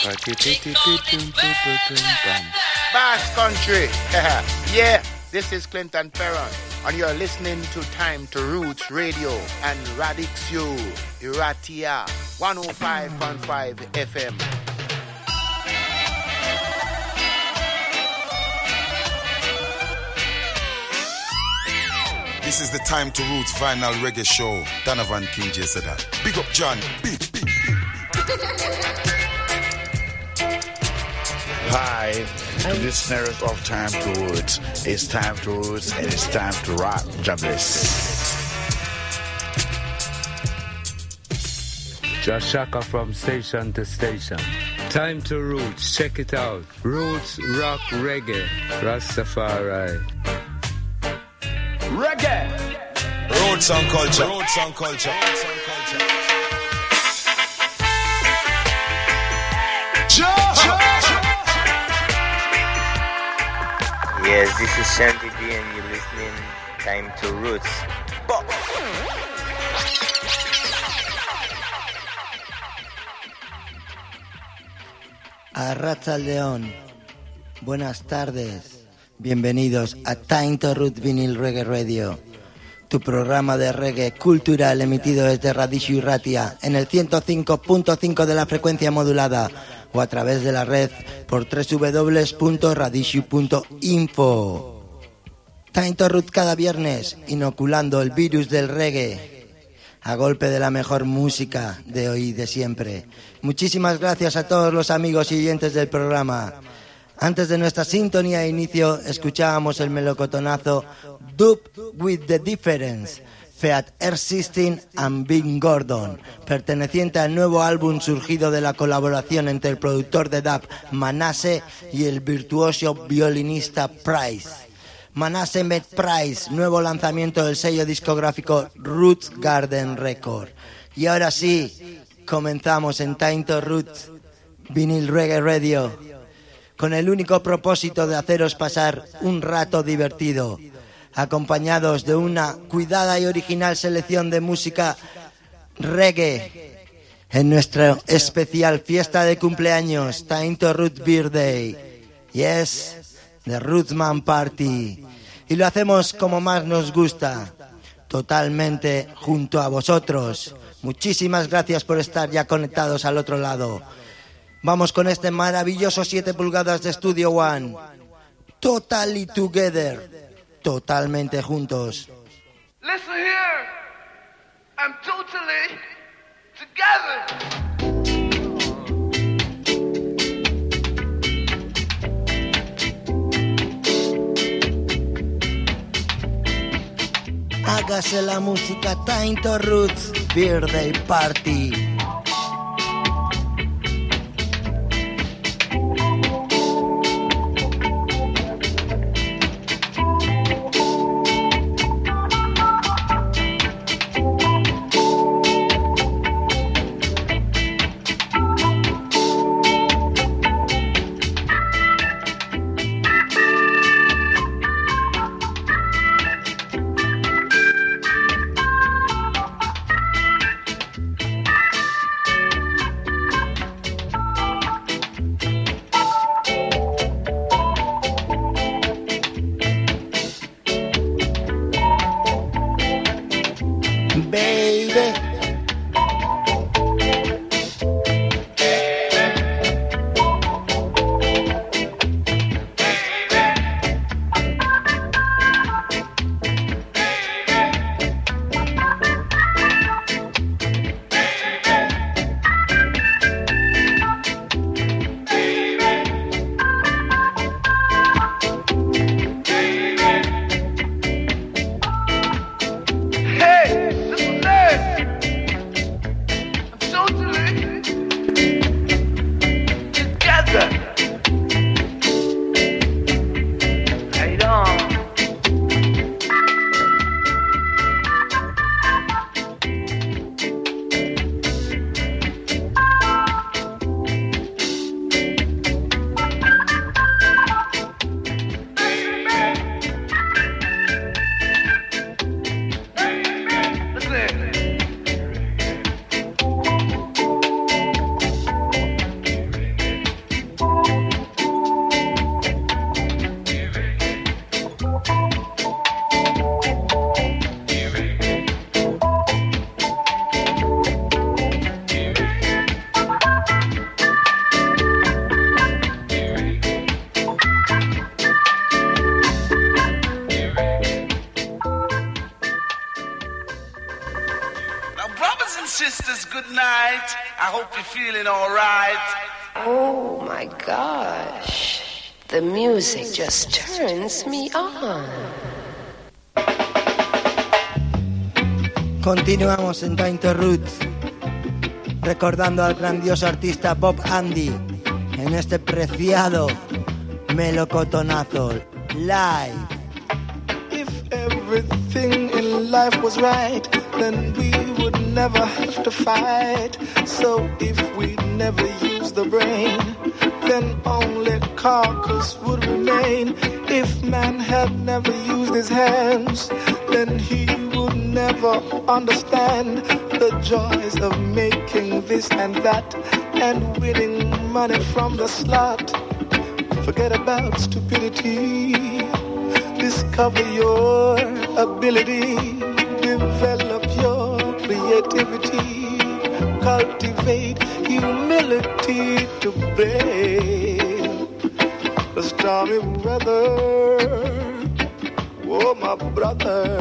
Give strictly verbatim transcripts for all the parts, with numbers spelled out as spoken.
Bass Country. Yeah, this is Clinton Perron, and you're listening to Time to Roots Radio and Radix U, Iratia, one oh five point five F M. This is the Time to Roots Vinyl Reggae Show. Donovan King J said that. Big up John. Big, big, big. Hi, listeners of Time to Roots. It's Time to Roots and it's time to rock. Jobless. Josh Shaka from station to station. Time to Roots. Check it out. Roots, rock, reggae. Rastafari. Reggae. Roots and culture. Roots and culture. Roots and culture. Yes, this is Shanty D and you're listening Time to Roots. Bo- Arratsaldeon. Buenas tardes. Bienvenidos a Time to Roots Vinyl Reggae Radio, tu programa de reggae cultural emitido desde Radix U Ratia en el ciento cinco punto cinco de la frecuencia modulada o a través de la red por doble u doble u doble u punto radixu punto info. Time to Roots cada viernes, inoculando el virus del reggae a golpe de la mejor música de hoy y de siempre. Muchísimas gracias a todos los amigos y oyentes del programa. Antes de nuestra sintonía de inicio, escuchábamos el melocotonazo Dub with the Difference, feat. Air System and Bing Gordon, perteneciente al nuevo álbum surgido de la colaboración entre el productor de dub Manasseh y el virtuoso violinista Price. Manasseh met Price, nuevo lanzamiento del sello discográfico Roots Garden Record. Y ahora sí, comenzamos en Time to Roots Vinyl Reggae Radio, con el único propósito de haceros pasar un rato divertido, acompañados de una cuidada y original selección de música reggae en nuestra especial fiesta de cumpleaños, Time to Roots Birthday. Yes, the Rootsman Party. Y lo hacemos como más nos gusta, totalmente junto a vosotros. Muchísimas gracias por estar ya conectados al otro lado. Vamos con este maravilloso siete pulgadas de Studio One. Totally together. Totalmente juntos. Listen here. I'm totally together. Hágase la música Time to Roots Birthday Party. tonight. I hope you're feeling all right. Oh my gosh, the music just turns me on. Continuamos en Time to Roots, recordando al grandioso artista Bob Andy en este preciado melocotonazo live. If everything in life was right, then we would never have to fight. So if we never use the brain, then only carcass would remain. If man had never used his hands, then he would never understand the joys of making this and that and winning money from the slot. Forget about stupidity. Discover your ability. Develop your creativity. Cultivate humility to brave the stormy weather. Oh, my brother,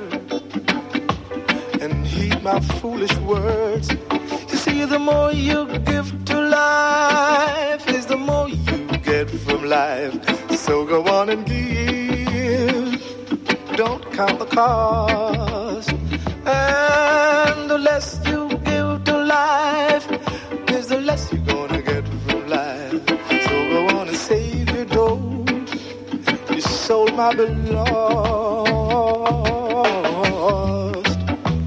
and heed my foolish words. You see, the more you give to life is the more you get from life. So go on and give. Don't count the cost. And the less you give to life is the less you're gonna get from life. So go on and save your dough. Your soul might be lost.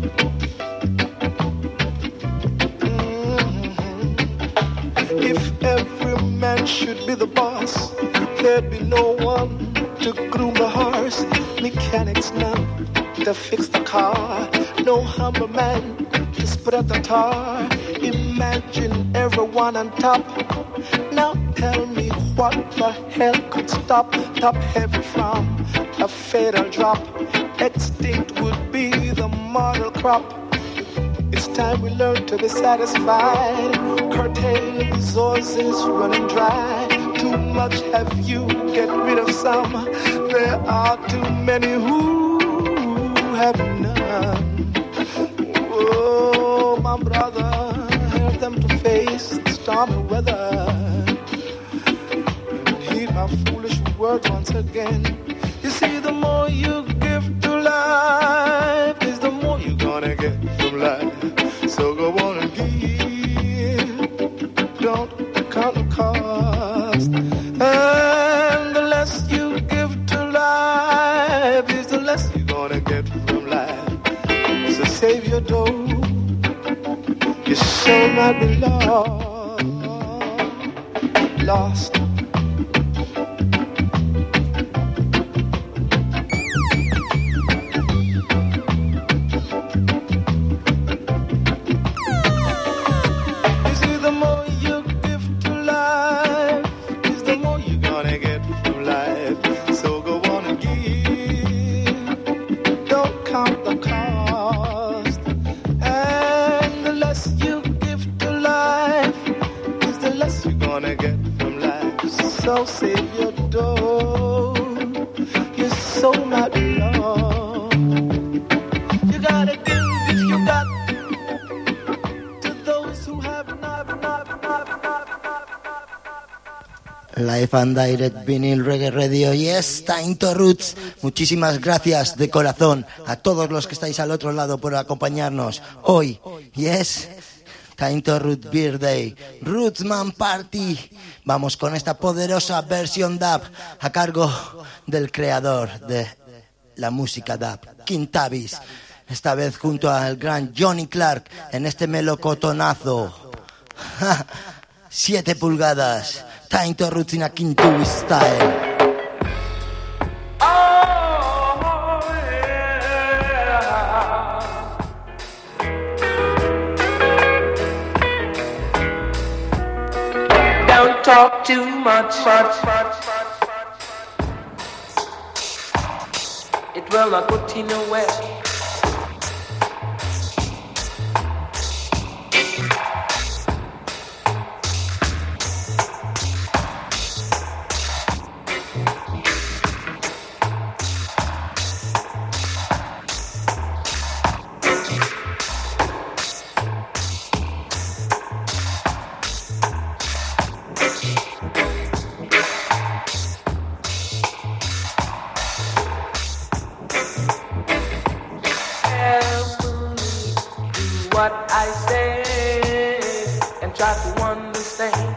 Mm-hmm. If every man should be the boss, there'd be no one to groom the horse, mechanics none to fix the car, no humble man to spread the tar. Imagine everyone on top. Now tell me what the hell could stop top heavy from a fatal drop. Extinct would be the model crop. It's time we learn to be satisfied. Curtail resources running dry. Too much have you, get rid of some. There are too many who have none. Oh, my brother, help them to face the stormy weather. And heed my foolish words once again. You see, the more you give to life is the more you're gonna get from life. So go on and give. Don't count the cost. And the less you give to life is the less you're gonna get from life. So save your dough. Your soul might be lost. Lost. So save your dough. Your soul might be lost. You gotta give if you got to those who have not, not, not, not, not. Live and Direct Vinyl Reggae Radio. Yes, Time to Roots. Muchísimas gracias de corazón a todos los que estáis al otro lado por acompañarnos hoy. Yes. Time to Root Birthday, Rootsman Party. Vamos con esta poderosa versión dub a cargo del creador de la música dub, King Tavis. Esta vez junto al gran Johnny Clark en este melocotonazo. Siete pulgadas. Time to Roots in a King Tavis style. Talk too much, much, much. It will not put you nowhere. try to understand.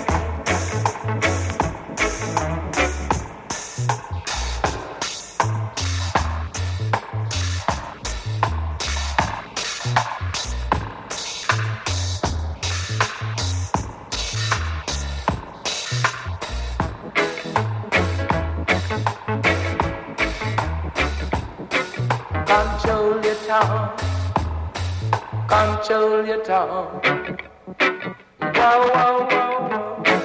Control your tongue, control your tongue. Whoa, whoa, whoa, whoa.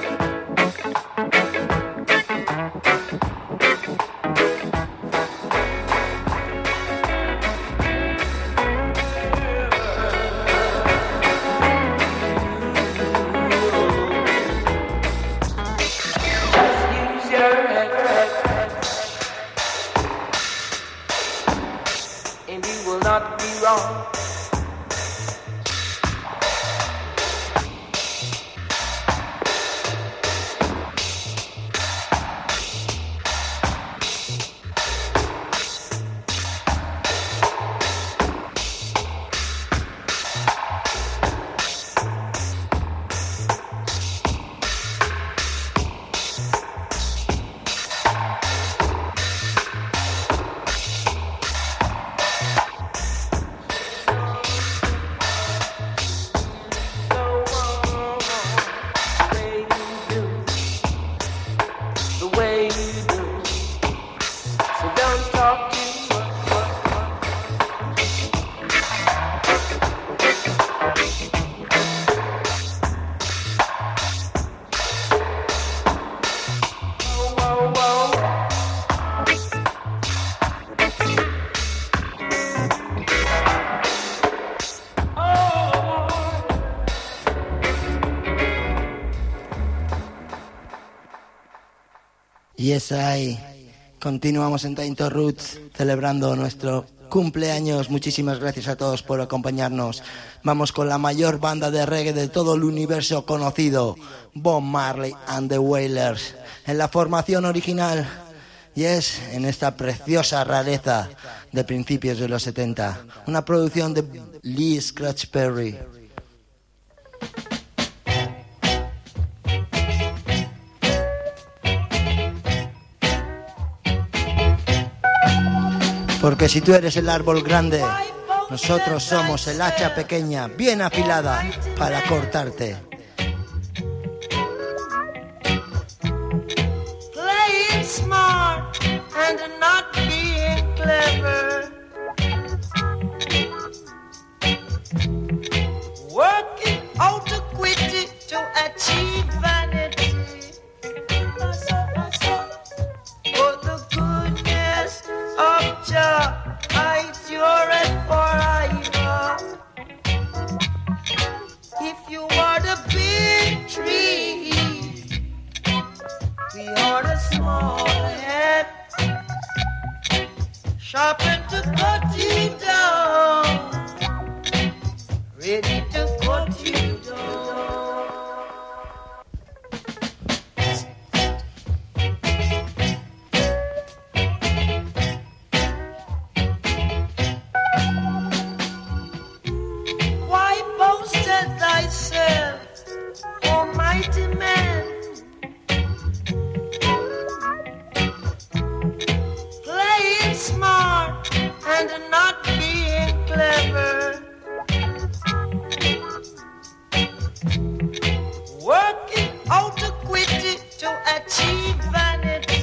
Just use your head, and you will not be wrong. Yes, I. Continuamos en Tainto Roots celebrando nuestro cumpleaños. Muchísimas gracias a todos por acompañarnos. Vamos con la mayor banda de reggae de todo el universo conocido, Bob Marley and the Wailers, en la formación original. Yes, en esta preciosa rareza de principios de los setenta. Una producción de Lee Scratch Perry. Porque si tú eres el árbol grande, nosotros somos el hacha pequeña, bien afilada para cortarte. Playing smart and not being clever. Working out equity to achieve vanity. For the goodness of Jah, hides your head forever. If you are the big tree, we are the small head, sharpened to cut you down, ready to cut you down. Why boasted thyself, almighty man? Playing smart and not being clever. Working out equity to achieve vanity.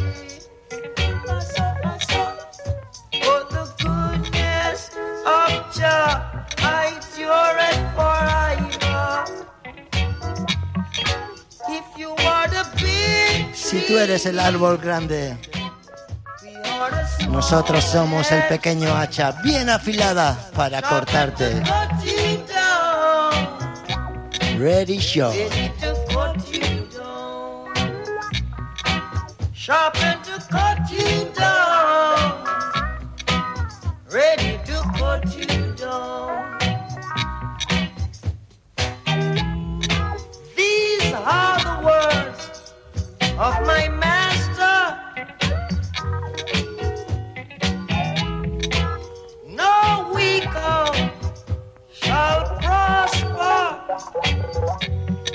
For the goodness of Jah, hides your head forever. If you are the big Si tú eres el árbol grande, nosotros somos el pequeño hacha bien afilada para cortarte. Ready, show. Sharpen to cut you down, ready to cut you down. These are the words of my master. No weak arm shall prosper.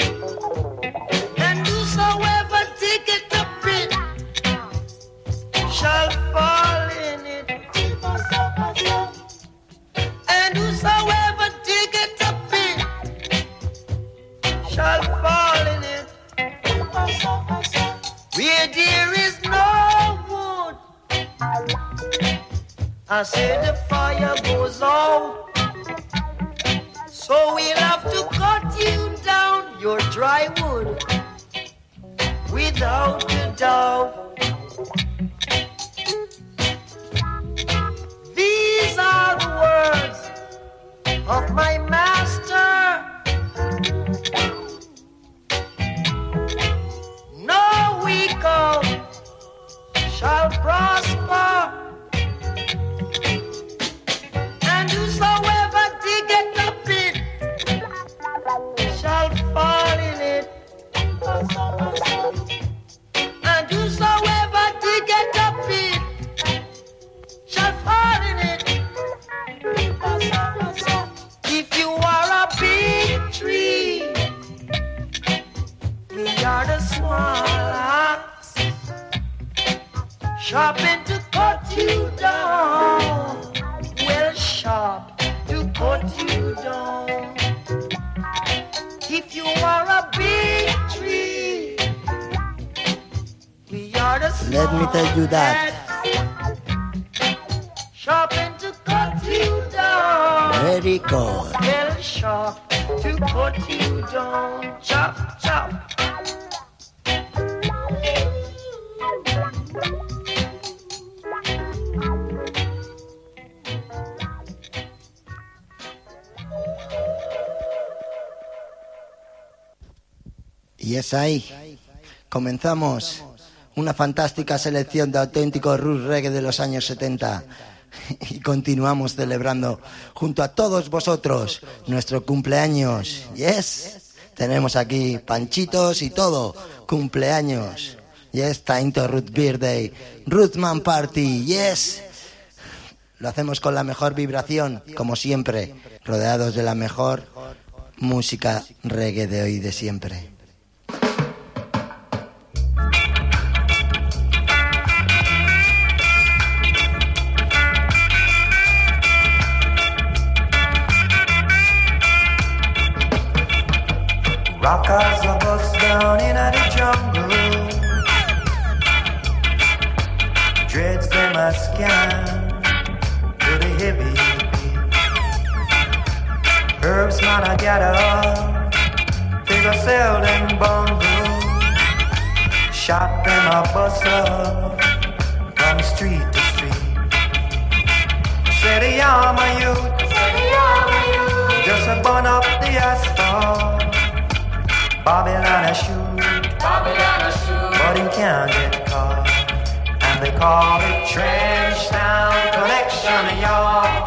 shall fall in it. Where there is no wood, I say the fire goes out. So we'll have to cut you down, your dry wood, without a doubt. These are the words of my master. No weaker shall prosper, and whosoever diggeth a pit shall fall in it, and whosoever diggeth a pit shall fall in it. If you are a big tree, we are the small axe, sharpened to cut you down, well sharp to cut you down. If you are a big tree, we are the small Let me tell you that. sharpened to cut you down. Very good. Well sharp to cut you down. Chop, chop. Y es ahí. Comenzamos una fantástica selección de auténtico roots reggae de los años setenta. Y continuamos celebrando junto a todos vosotros nuestro cumpleaños. Yes, tenemos aquí panchitos y todo. Cumpleaños. Yes, time to root birthday. Rootman party. Yes. Lo hacemos con la mejor vibración, como siempre, rodeados de la mejor música reggae de hoy y de siempre. Rockers are bust down in the jungle. Dreads them a scan to the heavy beat. Herbs man a gather, figure sell them bundle. Shot them a bustle from street to street. Say the armor youth, just a burn up the asphalt. Babylon a shoot, Babylon a shoot, but he can't get caught. And they call it trench town collection yard.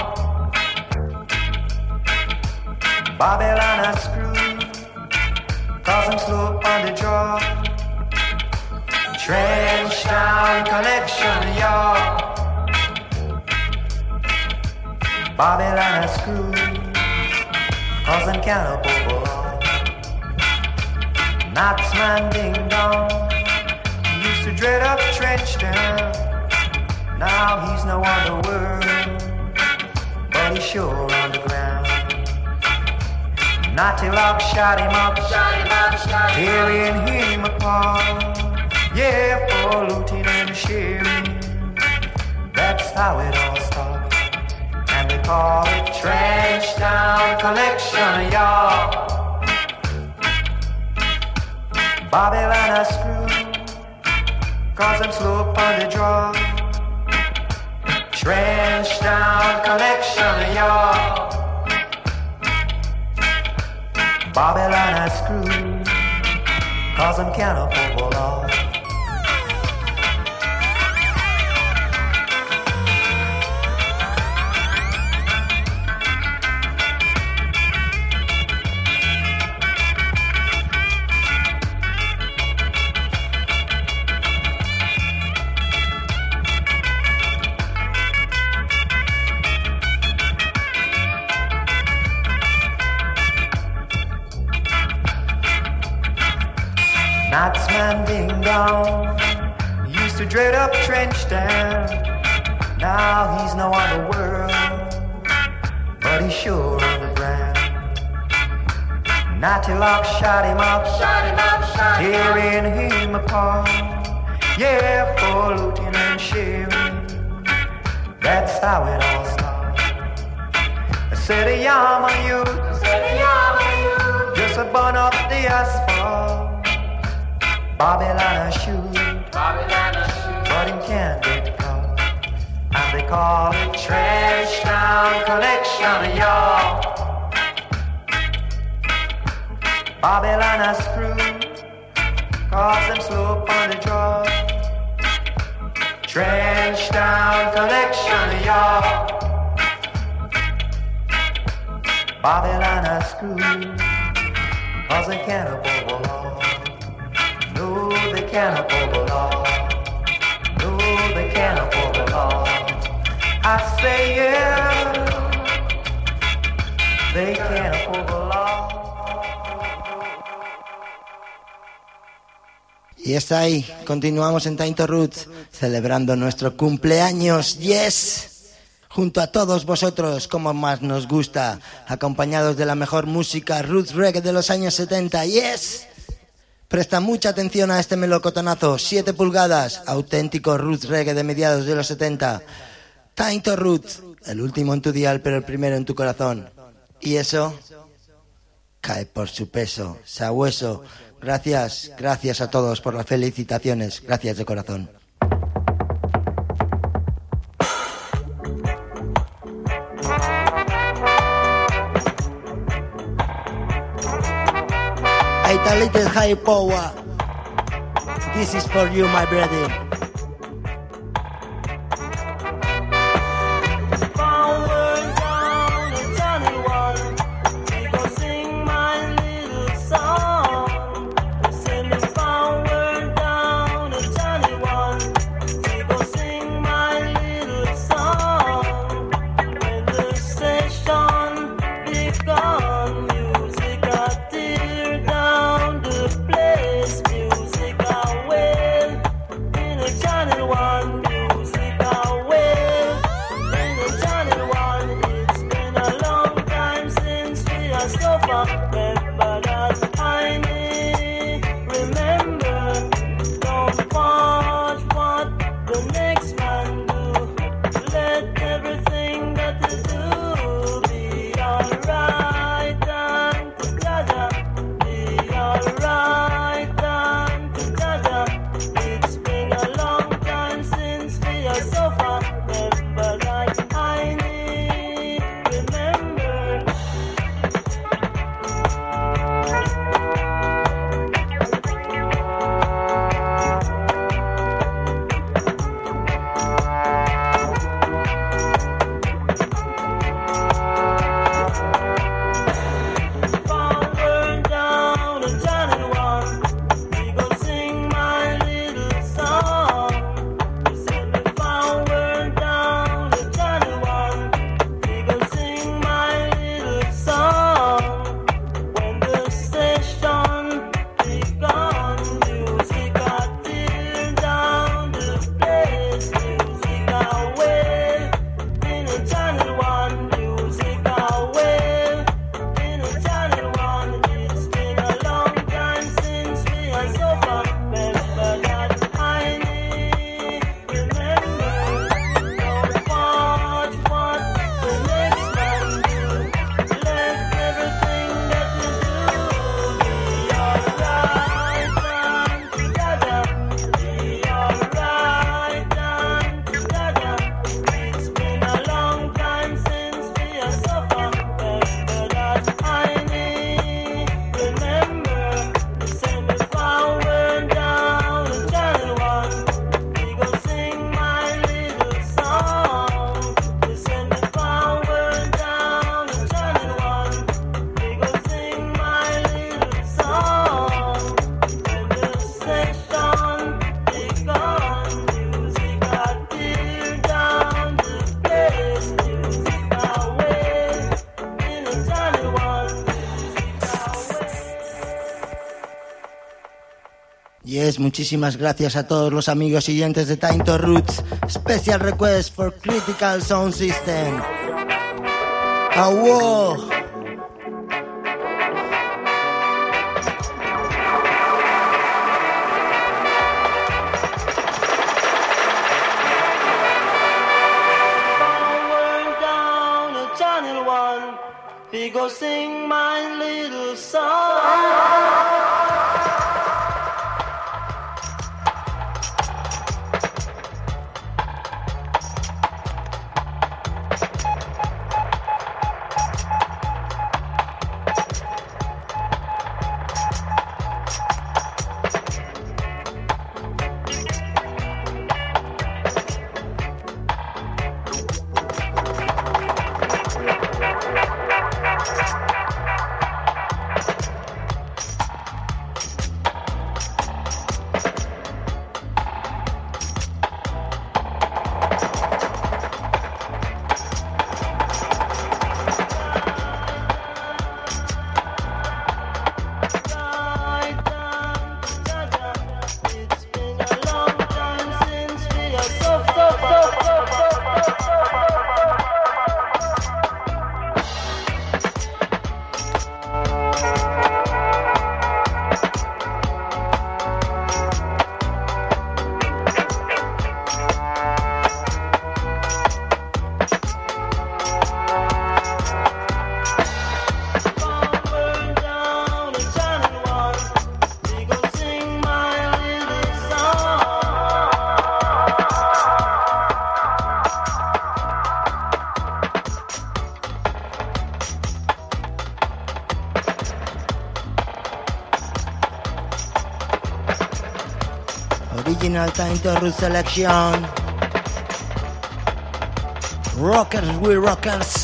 Babylon a screw, cause I'm slow on the draw. Trench town collection yard. Babylon a screw, cause I'm cannibal. Knotsman ding dong, he used to dread up trench town. Now he's no on the world, but he's sure on the ground. Naughty Lock shot him up, shot him up, shot him tearing him apart. Yeah, for looting and sharing, that's how it all starts. And they call it Trench Town Collection Yard. Babylon a screw, cause I'm slow on the draw. Trench Town Collection Yard. Babylon a screw, cause I'm cannibal law. Knotsman ding dong, he used to dread up trench town. Now he's no on the world, but he's sure on the ground. Natty Lock shot him up, shot him up, shot tearing him apart. Yeah, for looting and sharing, that's how it all starts. I said a yama you, I said a yama you, just a burn up the asphalt. Babylon a shoot, Babylon a shoot, but him can't get caught. And they call it trash town collection, y'all. Babylon a screw, cause them slope on the draw. Trench down collection, y'all. Babylon a screw, cause they can't afford the law. No, they can't afford the law. No, they can't afford the law. I say yeah, they can't afford the law. Y está ahí, continuamos en Time to Roots, celebrando nuestro cumpleaños, yes, junto a todos vosotros, como más nos gusta, acompañados de la mejor música roots reggae de los años setenta, yes. Presta mucha atención a este melocotonazo, siete pulgadas, auténtico roots reggae de mediados de los setenta. Time to Roots, el último en tu dial, pero el primero en tu corazón. Y eso cae por su peso, sabueso. Gracias, gracias a todos por las felicitaciones. Gracias de corazón. A little high power. This is for you, my brother. Yes, muchísimas gracias a todos los amigos y oyentes de Time to Roots. Special request for Critical Sound System. ¡Awó! Original Time to Root selection. Rockers, we rockers.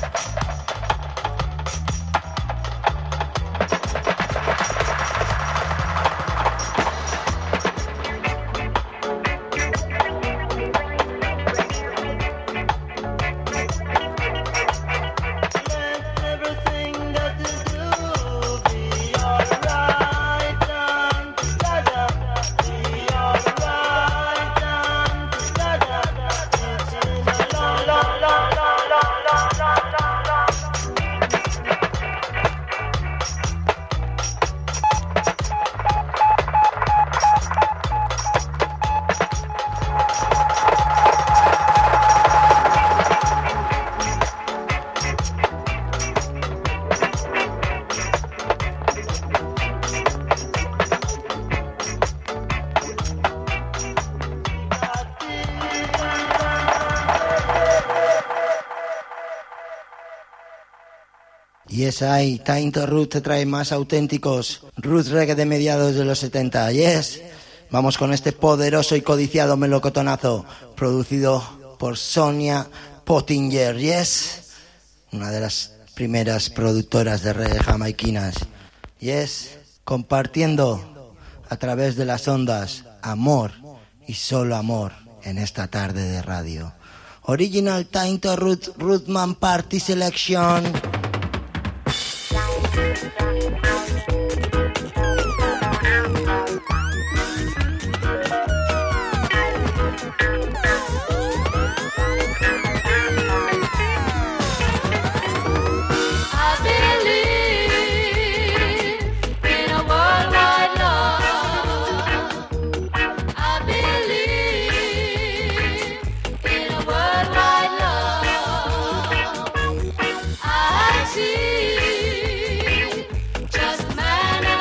Yes, I, Time to Root te trae más auténticos roots reggae de mediados de los setenta. Yes, vamos con este poderoso y codiciado melocotonazo producido por Sonia Pottinger. Yes, una de las primeras productoras de reggae jamaiquinas. Yes, compartiendo a través de las ondas amor y solo amor en esta tarde de radio. Original Time to Root Rootman Party Selection. Just man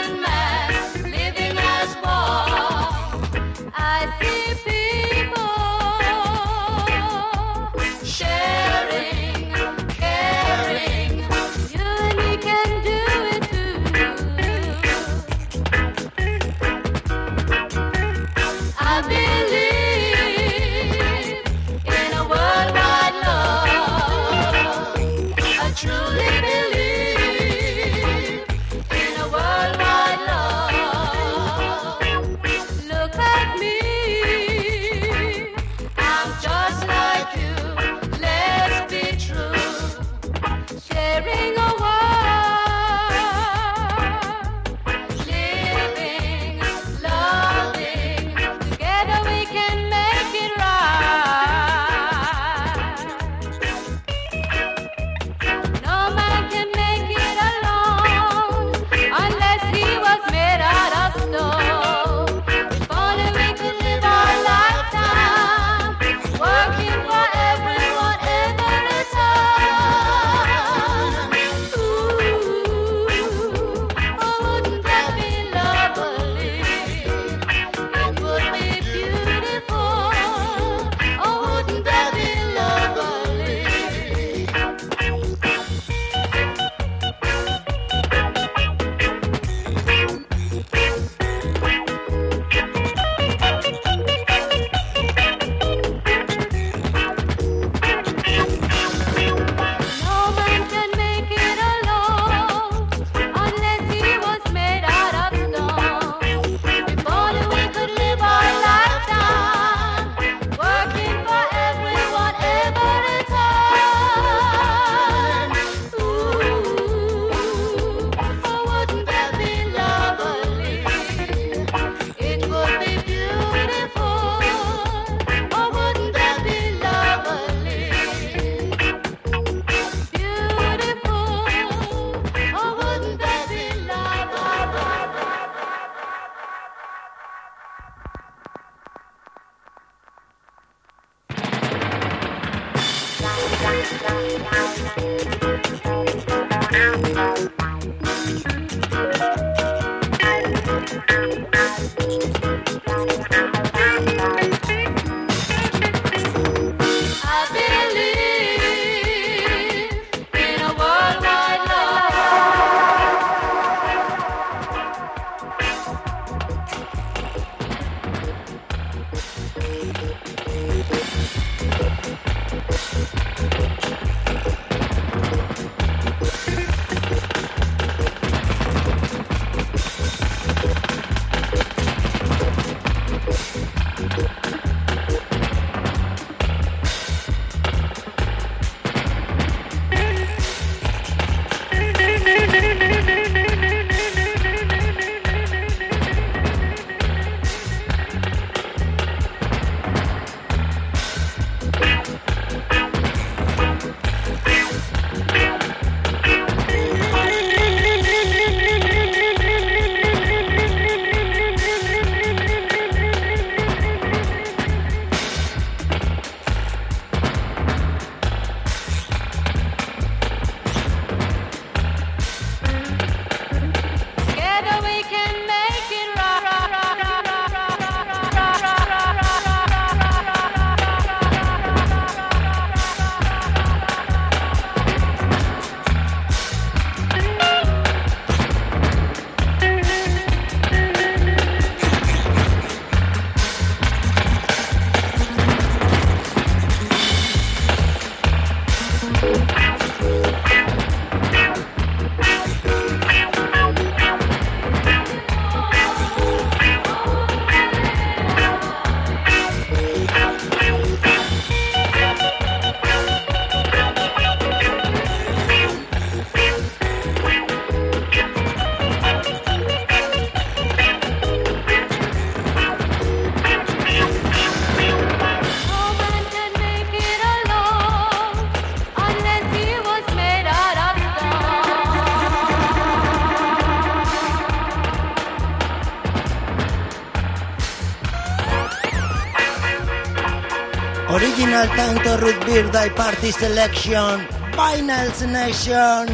Original Time to Root Birthday Party Selection by Nelson Nation.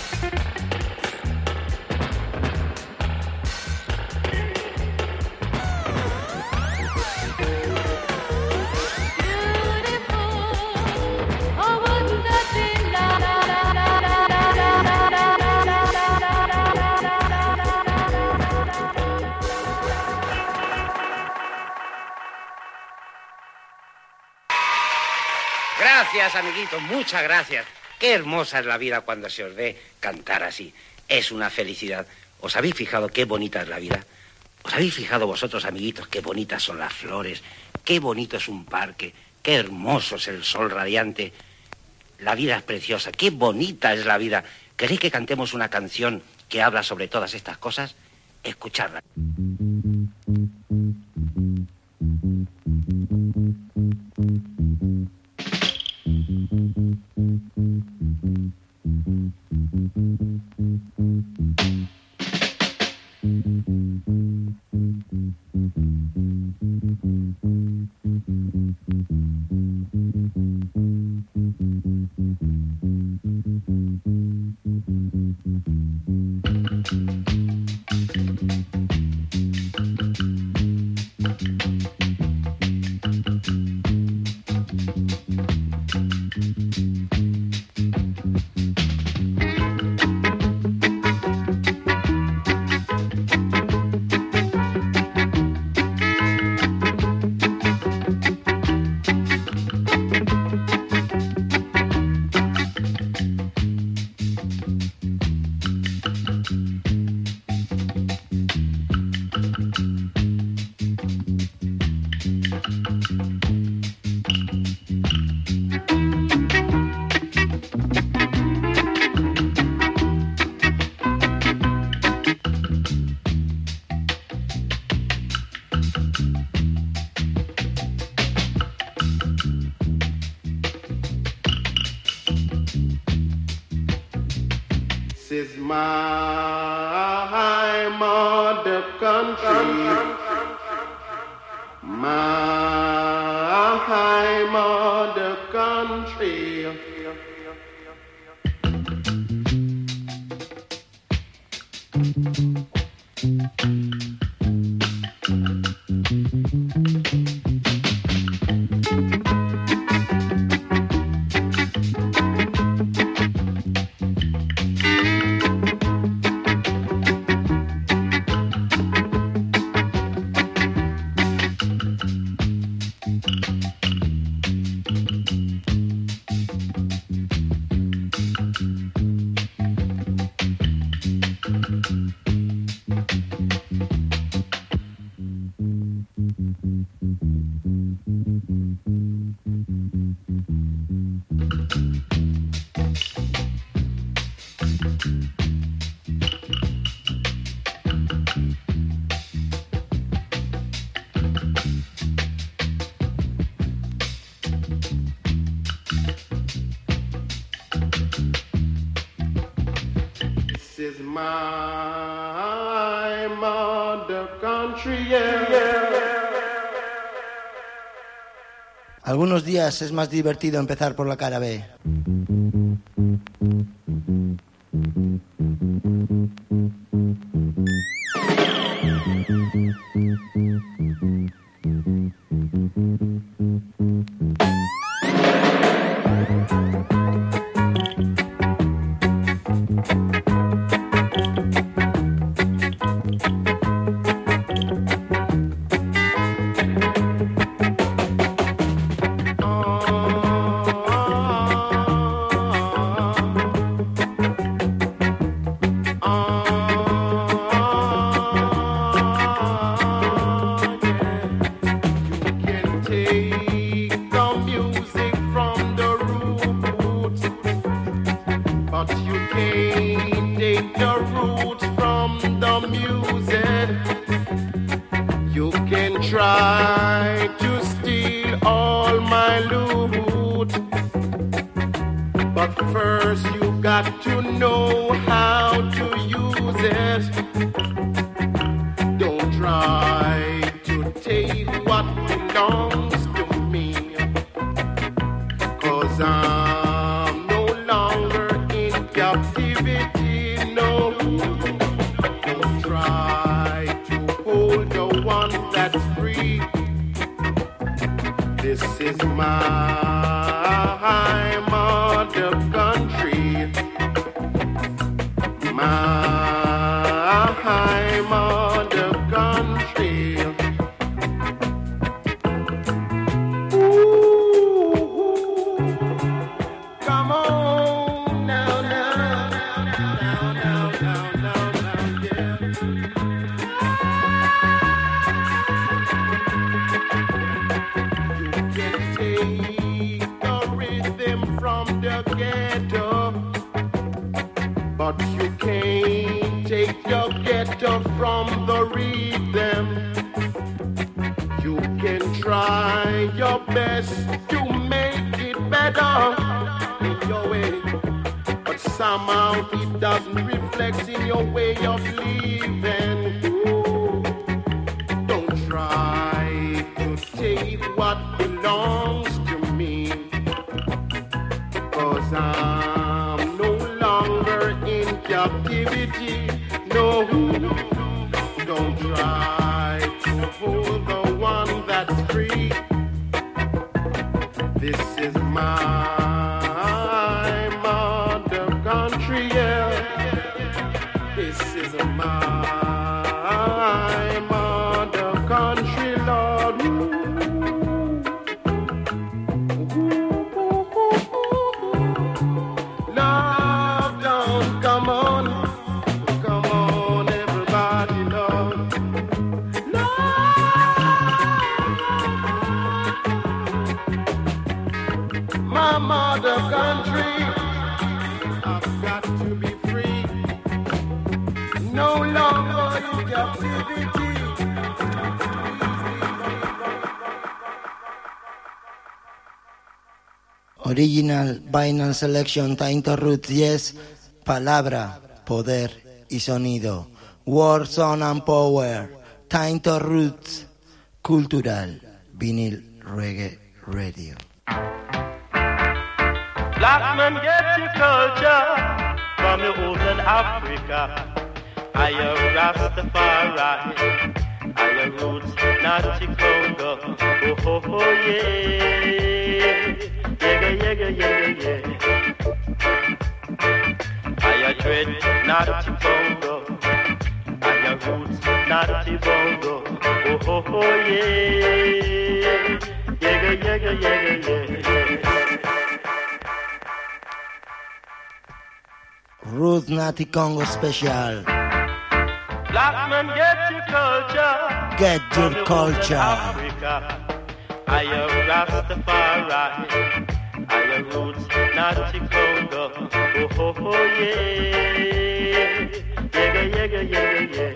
Gracias, amiguitos, muchas gracias. Qué hermosa es la vida cuando se os ve cantar así. Es una felicidad. ¿Os habéis fijado qué bonita es la vida? ¿Os habéis fijado vosotros, amiguitos, qué bonitas son las flores? Qué bonito es un parque. Qué hermoso es el sol radiante. La vida es preciosa. Qué bonita es la vida. ¿Queréis que cantemos una canción que habla sobre todas estas cosas? Escuchadla. This is my mother country, my mother country. This is my mother country, yeah, yeah. Algunos días es más divertido empezar por la cara B. Try to steal all my loot, but first you got to know how to use it. Don't try to take what belongs to me. my mother country, my mother country. Ooh, come on now, now, now, now, now, now, now, yeah. You can take the rhythm from the ghetto, but you can't take your ghetto from the rhythm. You can try your best to make it better in your way, but somehow it doesn't reflect in your way of living. Ooh. Don't try to take what belongs to me, 'cause I'm no longer in captivity. No, don't try to hold the one that's free. This is my mother country, yeah. This is my mother country, Lord. Ooh. Love, don't come on, come on, everybody, love. My mother country, I've got to be free, no longer in captivity. Original Vinyl Selection, Time to Roots, yes. Palabra, poder y sonido. Word, Sound and Power. Time to Roots. Cultural Vinyl Reggae Radio. Black man, get your culture from your old Africa. I am Rastafari. I am roots, not Chicago. Oh, oh, oh, yeah. Yeah, yeah, yeah, yeah, yeah. I am dread, not Chicago. I am roots, not Chicago. Oh, oh, oh, yeah. Yeah, yeah, yeah, yeah, yeah, yeah. Ruth Natty Congo Special. Black man, get your culture. Get your culture. Africa. I am Rastafari. I am roots, not Chicago. Oh, oh, oh, yeah. Yeah, yeah, yeah, yeah, yeah.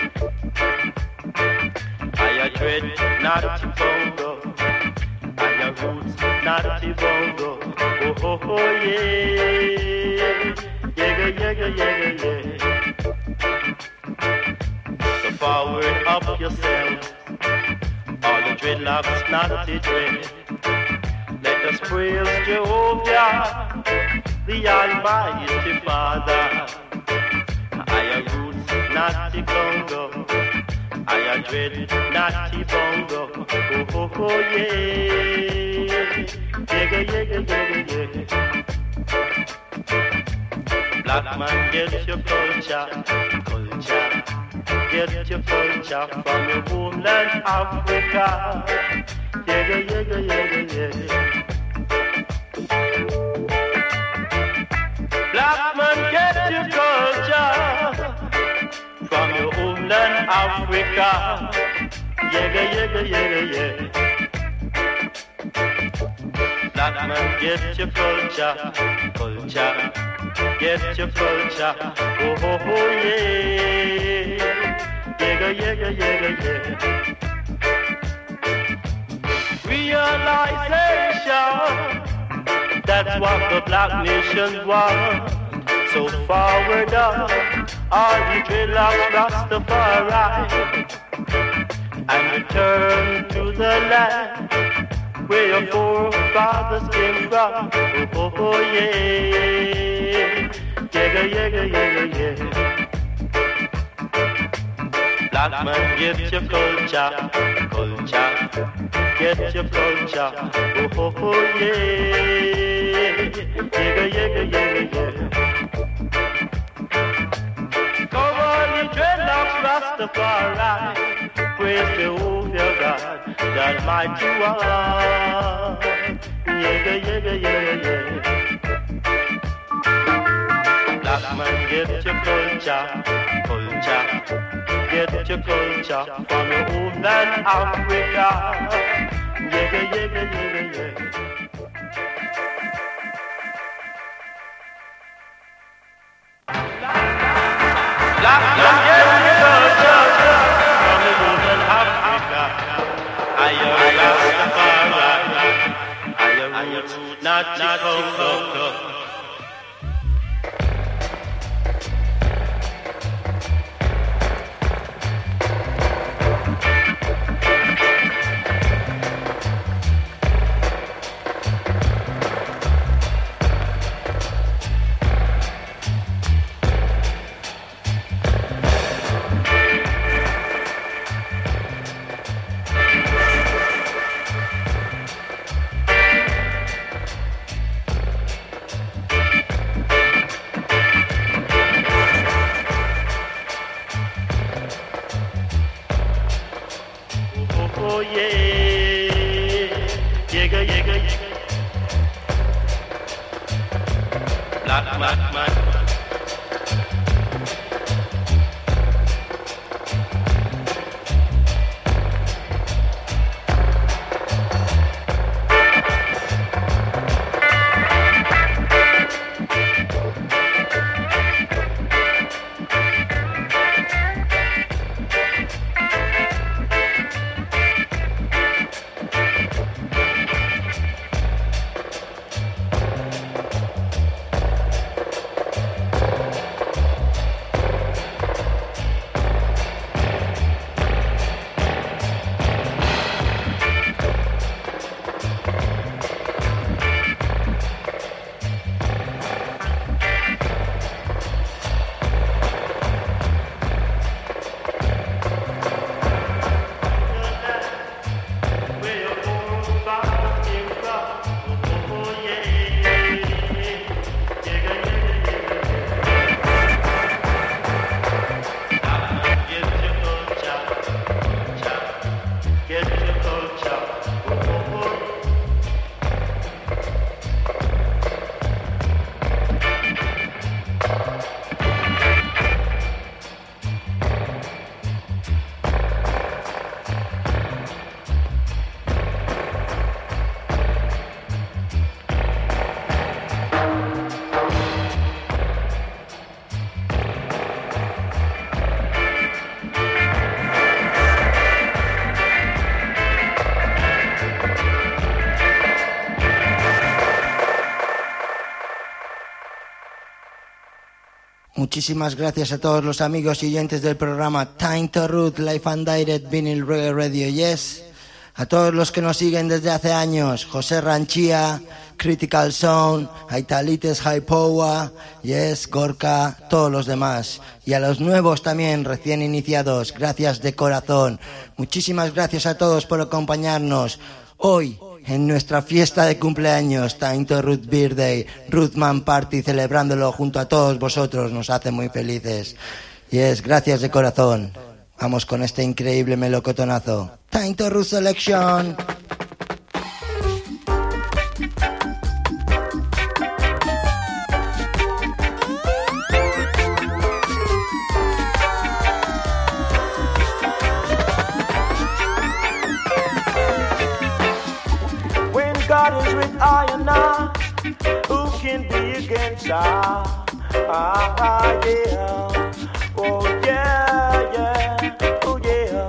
I am dread, not Chicago. I am roots, not Chicago. Oh, oh, oh, yeah. Yeah, yeah, yeah, yeah, yeah. So forward up yourself. All the dreadlocks, not the dread. Let us praise Jehovah, the Almighty Father. I am roots, not the Congo. I am dread, not the bongo. Oh, oh, oh, yeah. Yeah, yeah, yeah, yeah, yeah, yeah. Black man, get your culture, culture. Get your culture from your homeland, Africa. Yeah, yeah, yeah, yeah, yeah, yeah. Black man, get your culture from your homeland, Africa. Yeah, yeah, yeah, yeah, yeah, yeah. Black man, get your culture, culture. Get your culture, oh, oh, oh, yeah. Yeah, yeah, yeah, yeah, yeah. Realization, that's what the black nation wants. So forward up, all the dreadlocks Rastafari, and return to the land where your forefathers came from. Oh, oh, oh, yeah. Yeah, yeah, yeah, yeah, yeah. Black man, get your culture, culture. culture, get your culture. Oh, oh, oh yeah, yeah, yeah, yeah, yeah. Come on, you dreadlocks, Rastafari, praise Jehovah God, the mighty one. Yeah, yeah, yeah, yeah, yeah. Black man, get your culture, culture. Get your culture from your homeland Africa. Yeah, yeah, yeah, yeah, yeah. Black man, get your culture from your homeland Africa. I am Rastafari. I am roots, not Chicago. Oh yeah, yega yega yega. Black man, man. Muchísimas gracias a todos los amigos y oyentes del programa Time to Root Live and Direct Vinyl Reggae Radio Yes. A todos los que nos siguen desde hace años, José Ranchía, Critical Sound, Aitalites High Power, Yes, Gorka, todos los demás. Y a los nuevos también, recién iniciados, gracias de corazón. Muchísimas gracias a todos por acompañarnos hoy en nuestra fiesta de cumpleaños, Time to Root Birthday, Rootman Party, celebrándolo junto a todos vosotros, nos hace muy felices. Yes, gracias de corazón. Vamos con este increíble melocotonazo. Time to Root Selection. God is with I and I, who can be against I? Ah, ah, yeah, oh yeah, yeah, oh yeah.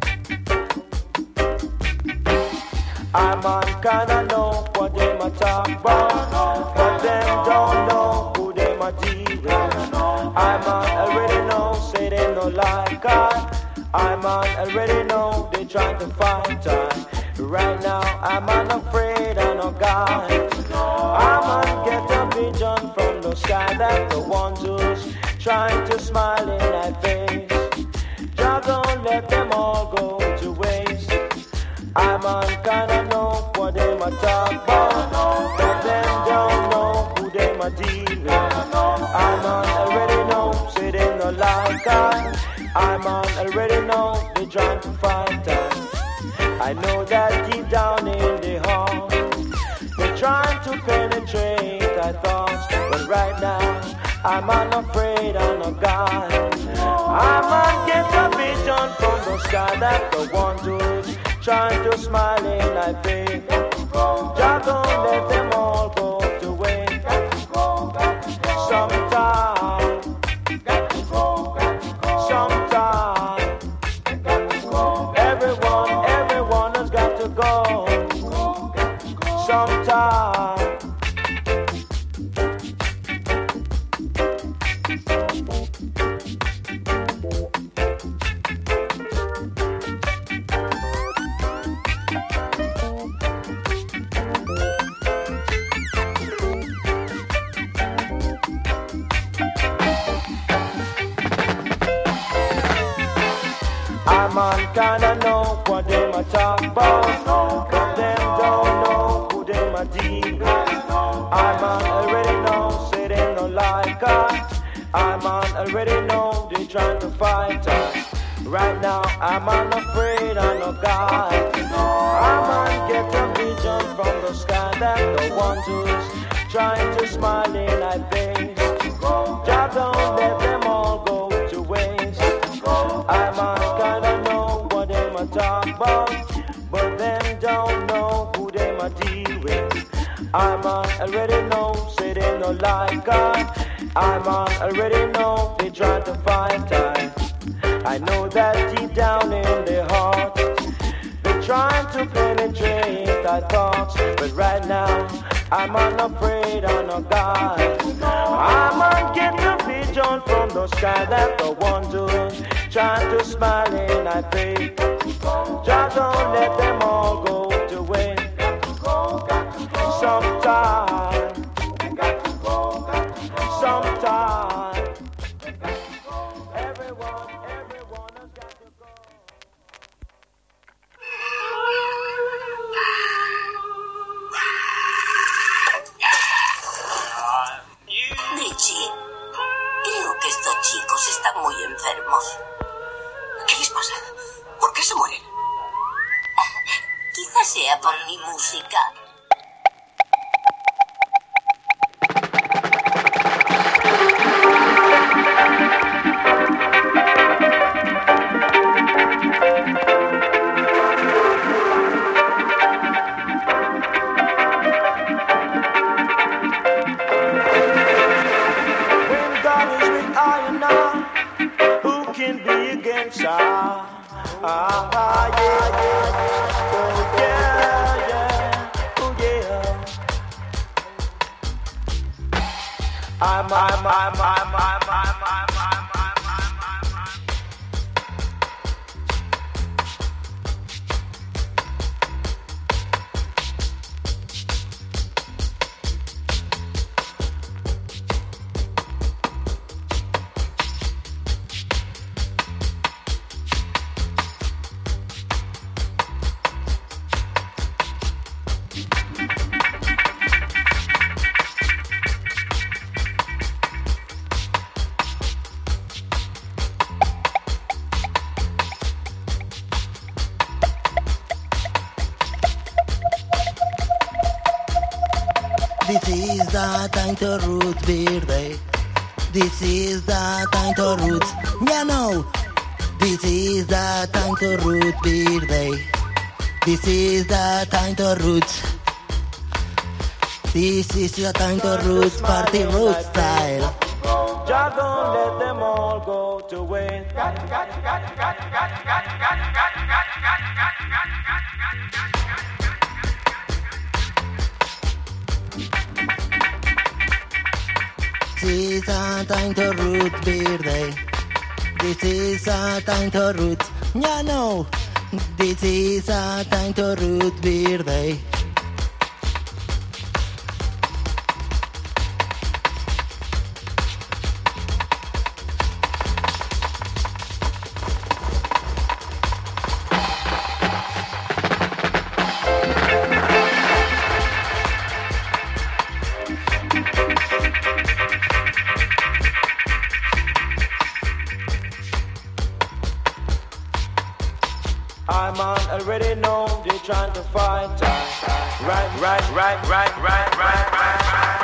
I man kinda know what they ma talk about, but them don't know who they ma deal with. I man already know, say they no like I. I man already know they trying to fight I. Right now, I'm unafraid of no God. I'm on get a vision from the sky that the ones who's trying to smile in my face. Just don't let them all go to waste. I'm on kinda know what they ma talk about, but them don't know who they ma deal with. I'm on already know, say they no like I. I'm on already know, they trying to fight us. I know that deep down in the heart, they're trying to penetrate our thoughts, but right now, I'm unafraid of no God. I'm on get a vision from the sky that the one who's trying to smile in my face. Just don't let them all go to waste. Sometime, sometime, everyone, everyone has got to go. Sometime. Man kinda know what they ma talk about, but them don't know who they ma deal with. I man already know, say they no like us. I man already know they trying to fight us. Right now I'm unafraid of no God. I man get a vision from the sky that the one who's trying to smile in my face. Just don't let them all go to waste. I man kinda know what they ma talk about, but them don't know who they ma deal with. I man already know, say they no like God. I man already know they try to fight us. I know that deep down in their heart, they're trying to penetrate our thoughts, but right now I'm unafraid of no God. I'm on get the vision from the sky that the one doing, trying to smile in our face. Just don't let them all go to waste. Sometime, sometime, everyone, everyone has got to go. Richie, creo que estos chicos están muy enfermos. ¿Qué les pasa? ¿Por qué se mueren? Quizás sea por mi música. When God is with I and I, who can be against I? Ah, ah, yeah, yeah, oh yeah, yeah, oh yeah. I'm, I'm, I'm, I'm, I'm, I'm, I'm, I'm, This is the time to roots birthday. This is the time to roots. Yeah, no. This is the time to roots birthday. This is the time to roots. This is the time to roots party roots style. Just don't let them all go to waste. This is a time to root birthday. This is a time to root. Yeah, no. This is a time to root birthday. I'm on already know they're trying to find time. Right, right, right, right, right, right, right.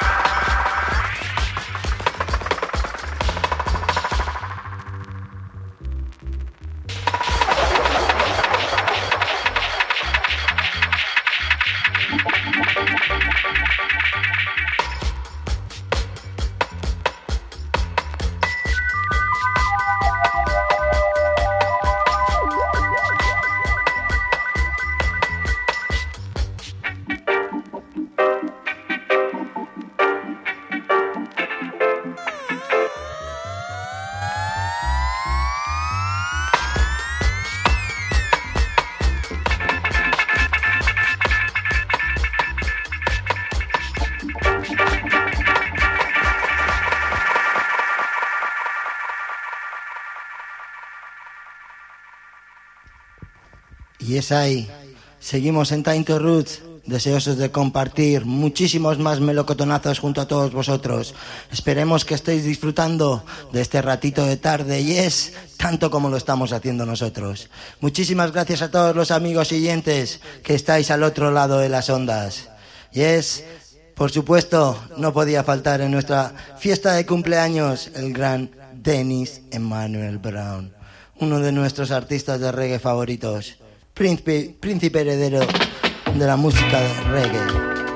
Y es ahí, seguimos en Time to Roots, deseosos de compartir muchísimos más melocotonazos junto a todos vosotros. Esperemos que estéis disfrutando de este ratito de tarde, y es tanto como lo estamos haciendo nosotros. Muchísimas gracias a todos los amigos siguientes que estáis al otro lado de las ondas. Y es, por supuesto, no podía faltar en nuestra fiesta de cumpleaños el gran Dennis Emmanuel Brown, uno de nuestros artistas de reggae favoritos. Príncipe, príncipe heredero de la música de reggae.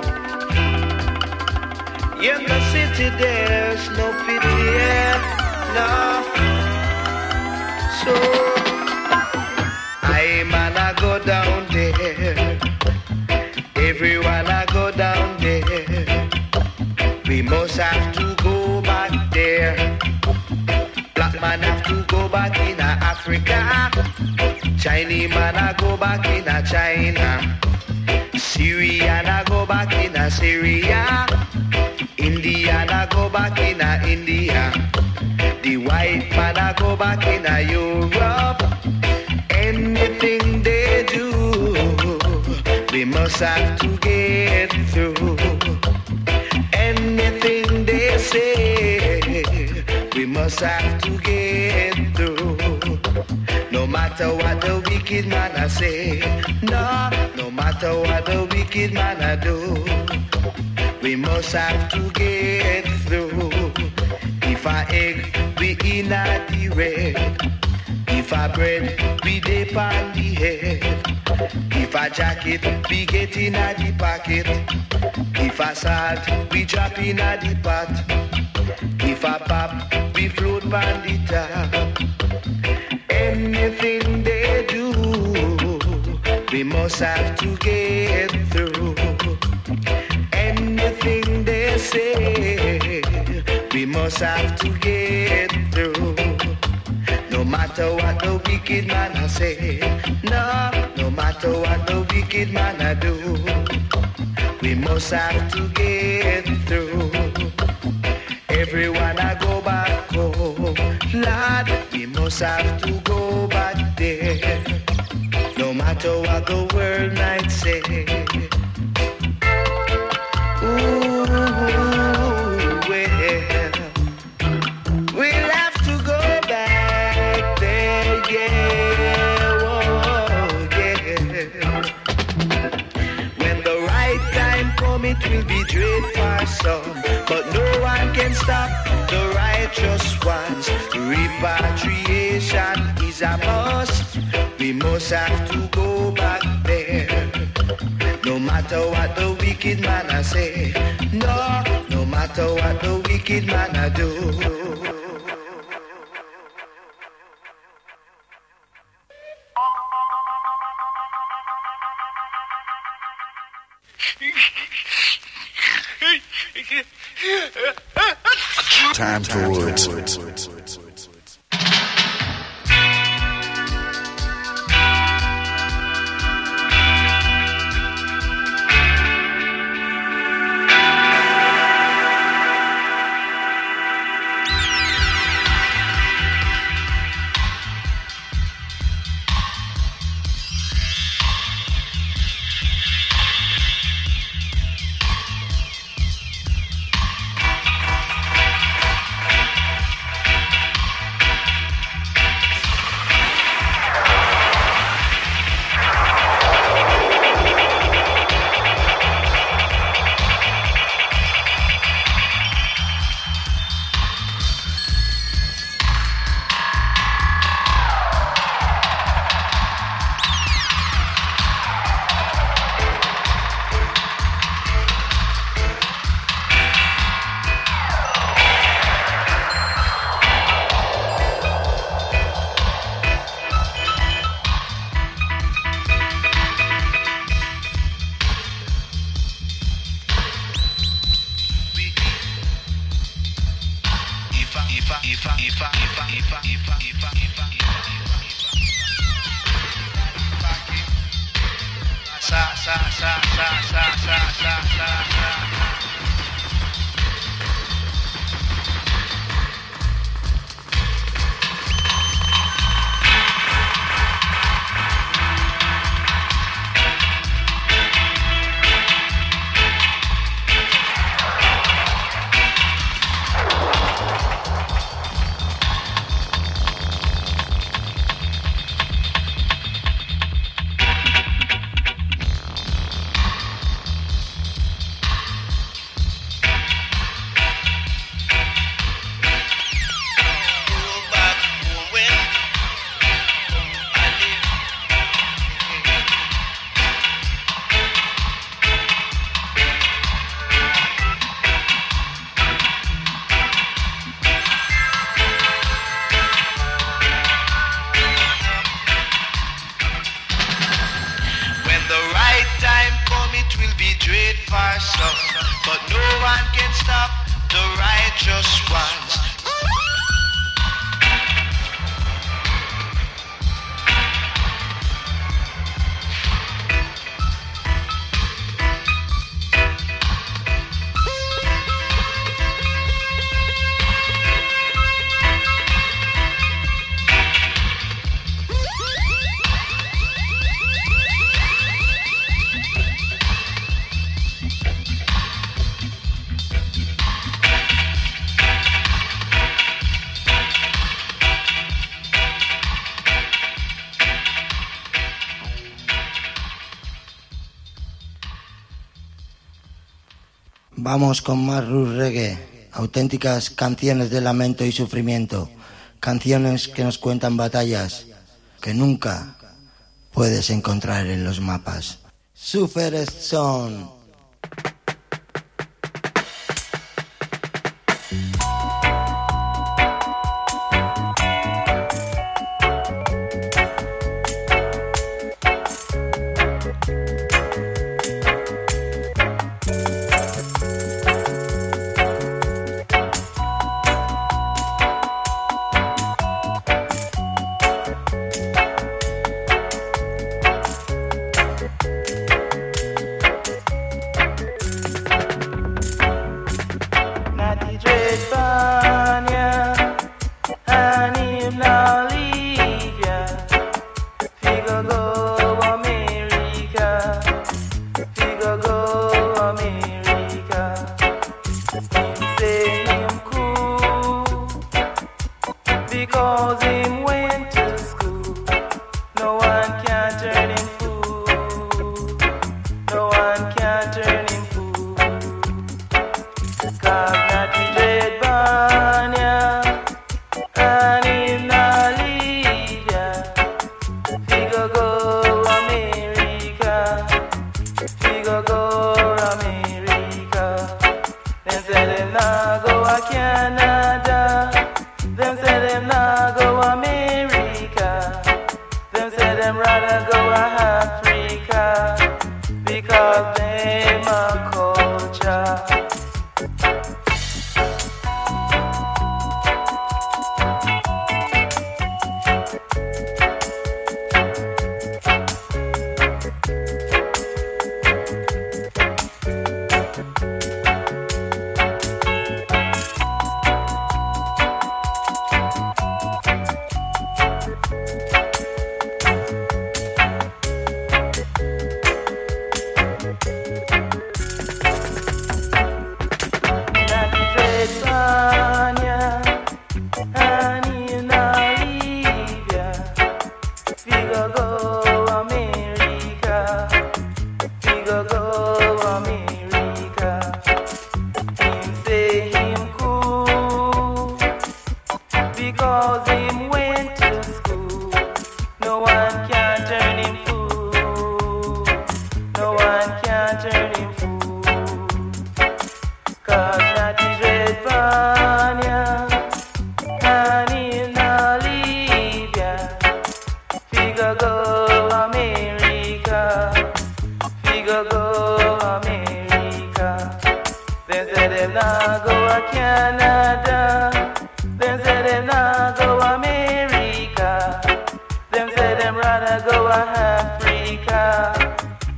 In the city there's no pity, yeah, no. So I man I go down there, everyone I go down there. We must have to go back there. Black man have to go back in Africa. Chinese man I go back in a China. Syrian I go back in a Syria. Indian I go back in a India. The white man I go back in a Europe. Anything they do, we must have to get through. Anything they say, we must have to get through. No matter what the wicked man I say, no, no matter what the wicked man I do, we must have to get through. If I egg, we in a the red. If I bread, we dip on the head. If I jacket, we get in a the pocket. If I salt, we drop in a the pot. If I pop, we float on the top. Anything they do, we must have to get through. Anything they say, we must have to get through. No matter what the wicked man I say, no, no matter what the wicked man I do, we must have to get through. Everyone I go back home, Lord, we must have to go back there. No matter what the world might say. Ooh, well, we'll have to go back there, yeah, oh, yeah. When the right time comes, it will be dread for some, but no one can stop the righteous ones. Repatriation is a must. We must have to go back there. No matter what the wicked man I say, no, no matter what the wicked man I do. Time to Roots. Vamos con más roots reggae, auténticas canciones de lamento y sufrimiento, canciones que nos cuentan batallas que nunca puedes encontrar en los mapas. Super Son.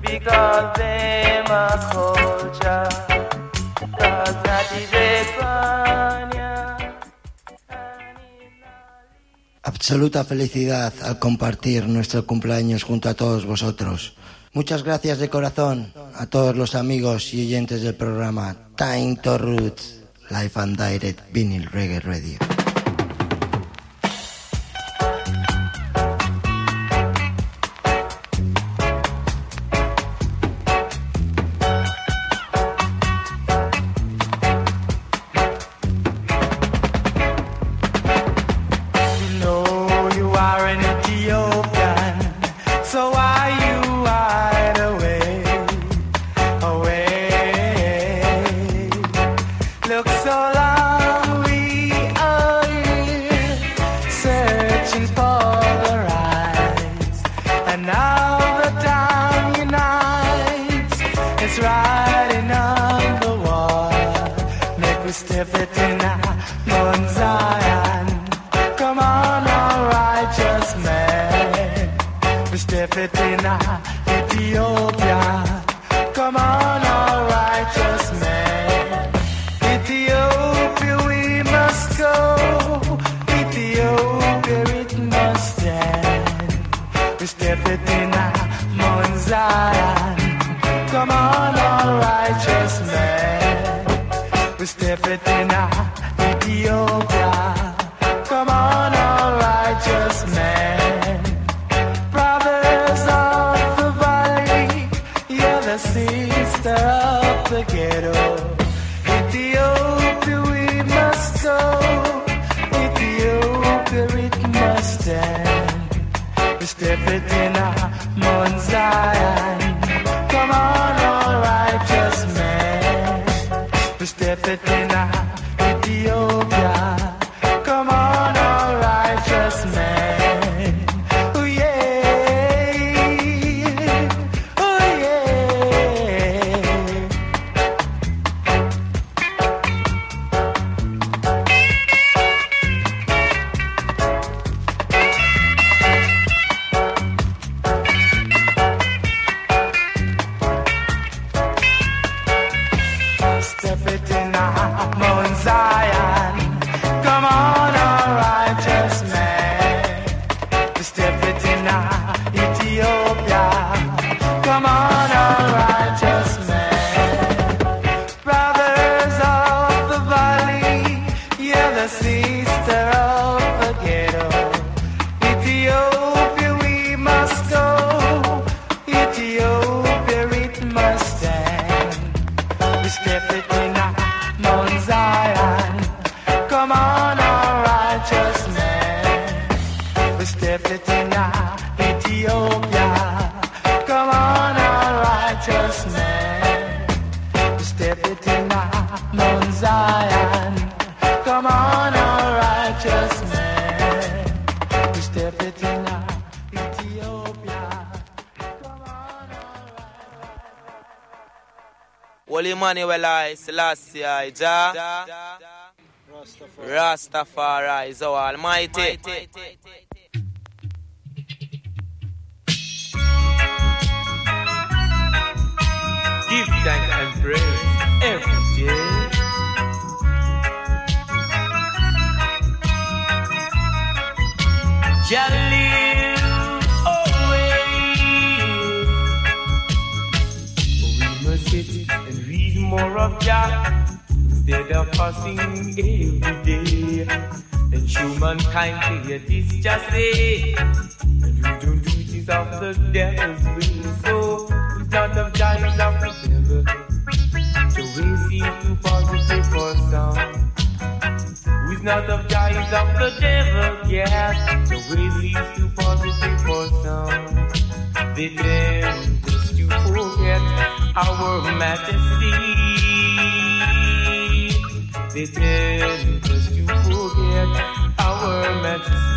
because them a culture, cause that is España. Absoluta felicidad al compartir nuestro cumpleaños junto a todos vosotros. Muchas gracias de corazón a todos los amigos y oyentes del programa Time to Roots, Live and Direct Vinyl Reggae Radio. Emmanuel I, Selassie I, Jah, Rastafari is our Almighty. Give thanks and praise every day. Jah live always. We must sit and read more of Jah instead of fussing every day. And humankind to hear this just say, and you don't do it is of the devil's will. So it's not of Jah, it's of the devil. The way seems too positive for some. Who's not of Jah, is of the devil, yes. The way seems too positive for some. They tend just to forget our majesty. They tend just to forget our majesty.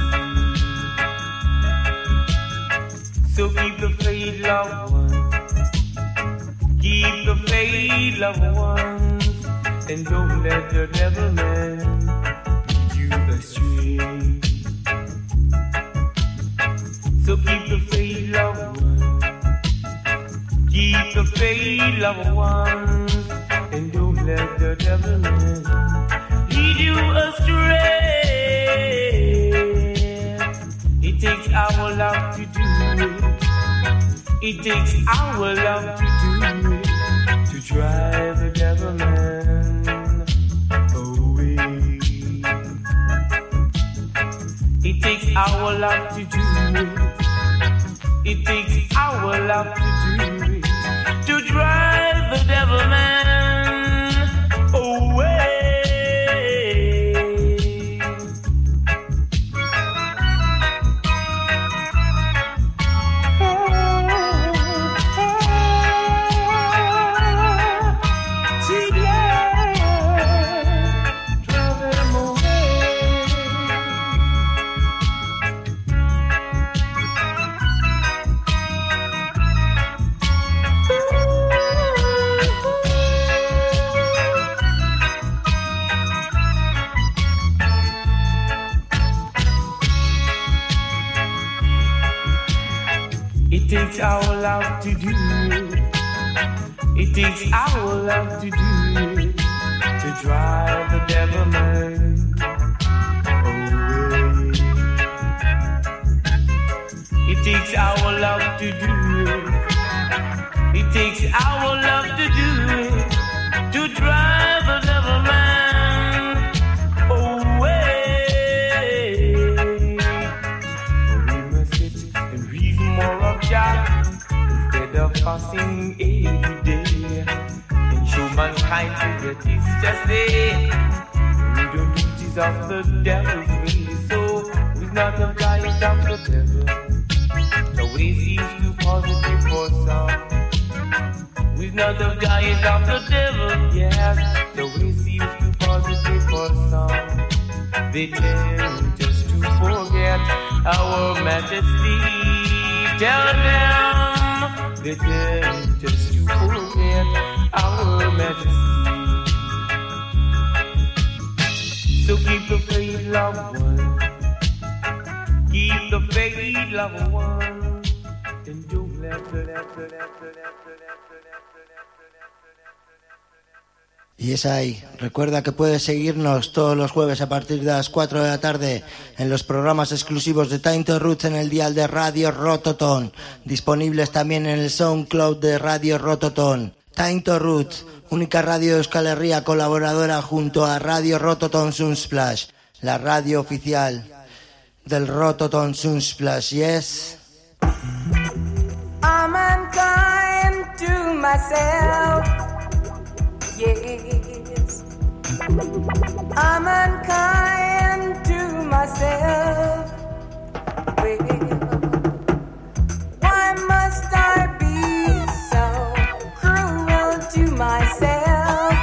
So keep the faith, loved ones. Keep the faith, loved ones. And don't let the devil man astray. So keep the faith, loved one. Keep the faith, loved ones, and don't let the devil lead you astray. It takes our love to do it. It takes our love to do it, to drive the devil man away. It takes our love to do it. It takes our love to do it, to drive the devil man away. It takes our love to do it. It takes our love to do it, to drive the devil man away. It takes our love to do it. It takes our love to do it, to drive the devil man away. We must sit and reason more of Jah instead of fussing every day, and show mankind that it's just there. We the duties of the devil's way, so we're not the guys of the devil. The way seems too positive for some. We're not the guys of the devil, yes. The way seems too positive for some. They tend just to forget our majesty. Tell them they tend just to forget our majesty. So keep the faith, loved one. Keep the faith, loved one. And don't let the, let the, let the, let the, let the, let the. Y es ahí. Recuerda que puedes seguirnos todos los jueves a partir de las cuatro de la tarde en los programas exclusivos de Time to Roots en el dial de Radio Rototom, disponibles también en el SoundCloud de Radio Rototom. Time to Roots, única radio de Euskal Herria colaboradora junto a Radio Rototom Sunsplash, la radio oficial del Rototom Sunsplash. Yes. I'm unkind to myself. Yes, I'm unkind to myself. Well, why must I be so cruel to myself?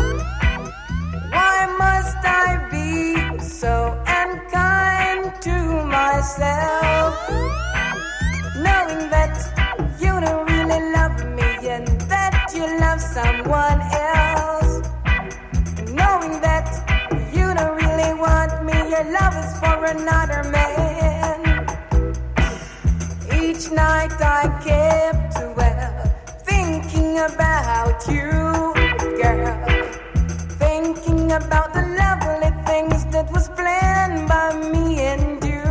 Why must I be so unkind to myself? Knowing that you don't really love me and that you love someone else. Knowing that you don't really want me, your love is for another man. Each night I kept well thinking about you, girl. Thinking about the lovely things that was planned by me and you.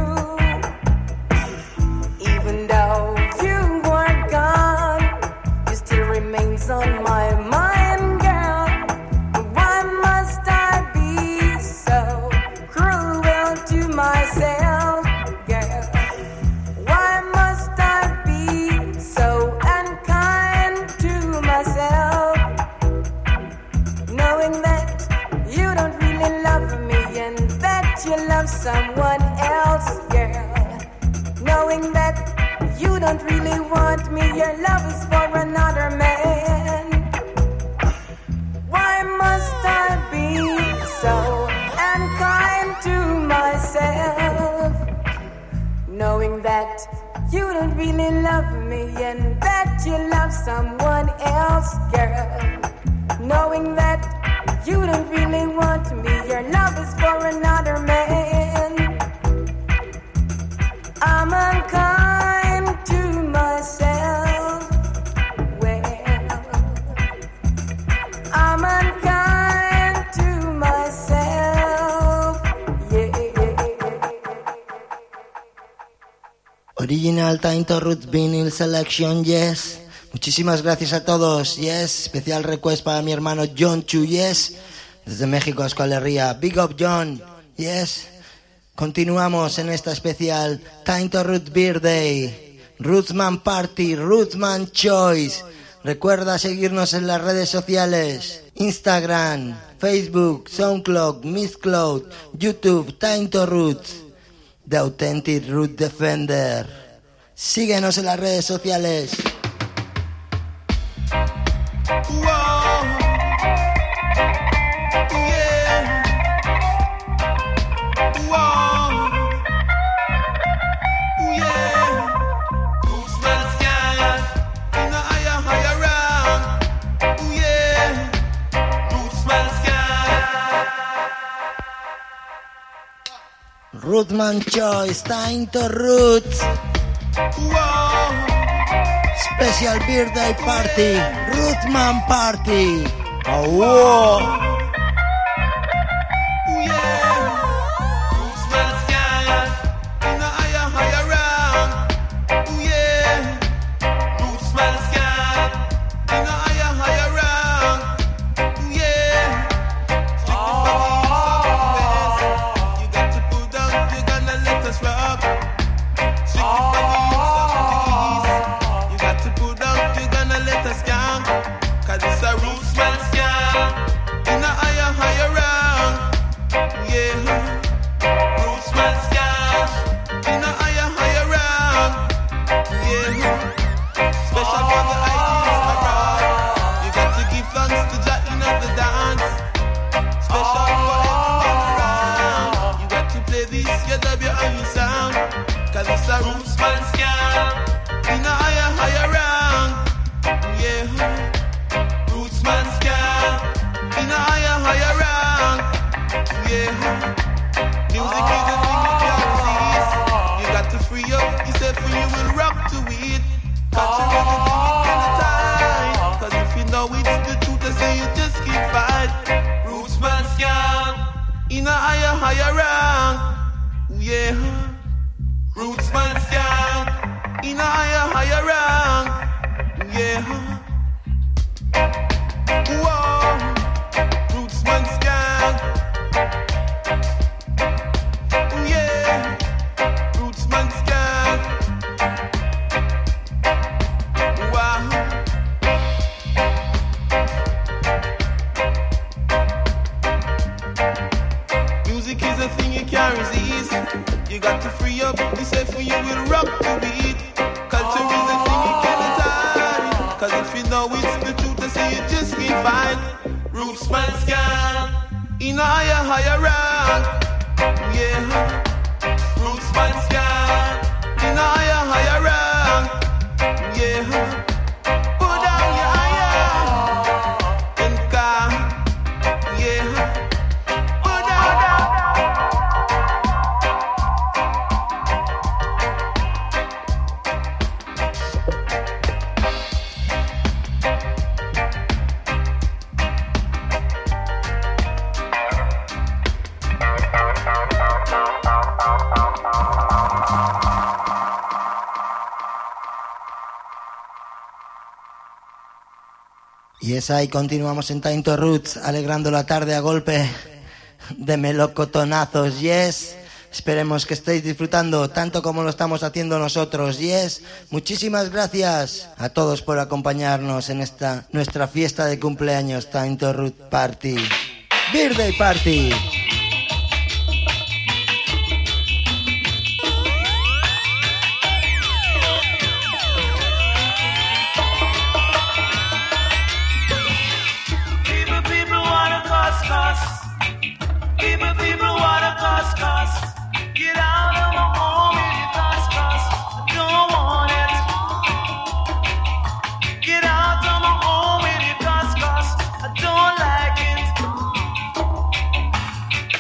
Even though you were gone, you still remains on my mind, girl. Why must I be so cruel to myself, girl? Why must I be so unkind to myself? Knowing that you don't really love me and that you love someone else, girl. Knowing that you don't really want me, your love is for another man. Why must I be so unkind to myself? Knowing that you don't really love me and that you love someone else, girl. Knowing that you don't really want me, your love is for another man. I'm unkind to myself. Well, Original Time to Roots Vinyl Selection, yes. Muchísimas gracias a todos, yes. Especial request para mi hermano John Chu, yes. Desde México, Euskal Herria. Big up, John, yes. Continuamos en esta especial Time to Roots Birthday. Rootsman Party, Rootsman Choice. Recuerda seguirnos en las redes sociales. Instagram, Facebook, SoundCloud, Mixcloud, YouTube, Time to Roots. The Authentic Root Defender. Síguenos en las redes sociales. Rootman Choice, Time to Roots. Special birthday party, Rootman Party. Oh, wow. Y es ahí, continuamos en Time to Roots, alegrando la tarde a golpe de melocotonazos, yes. Esperemos que estéis disfrutando tanto como lo estamos haciendo nosotros, yes. Muchísimas gracias a todos por acompañarnos en esta nuestra fiesta de cumpleaños, Time to Roots Party, Birthday Party. People, people wanna cuss, cuss. Get out of my home with your cuss, cuss. I don't want it. Get out of my home with your cuss, cuss. I don't like it.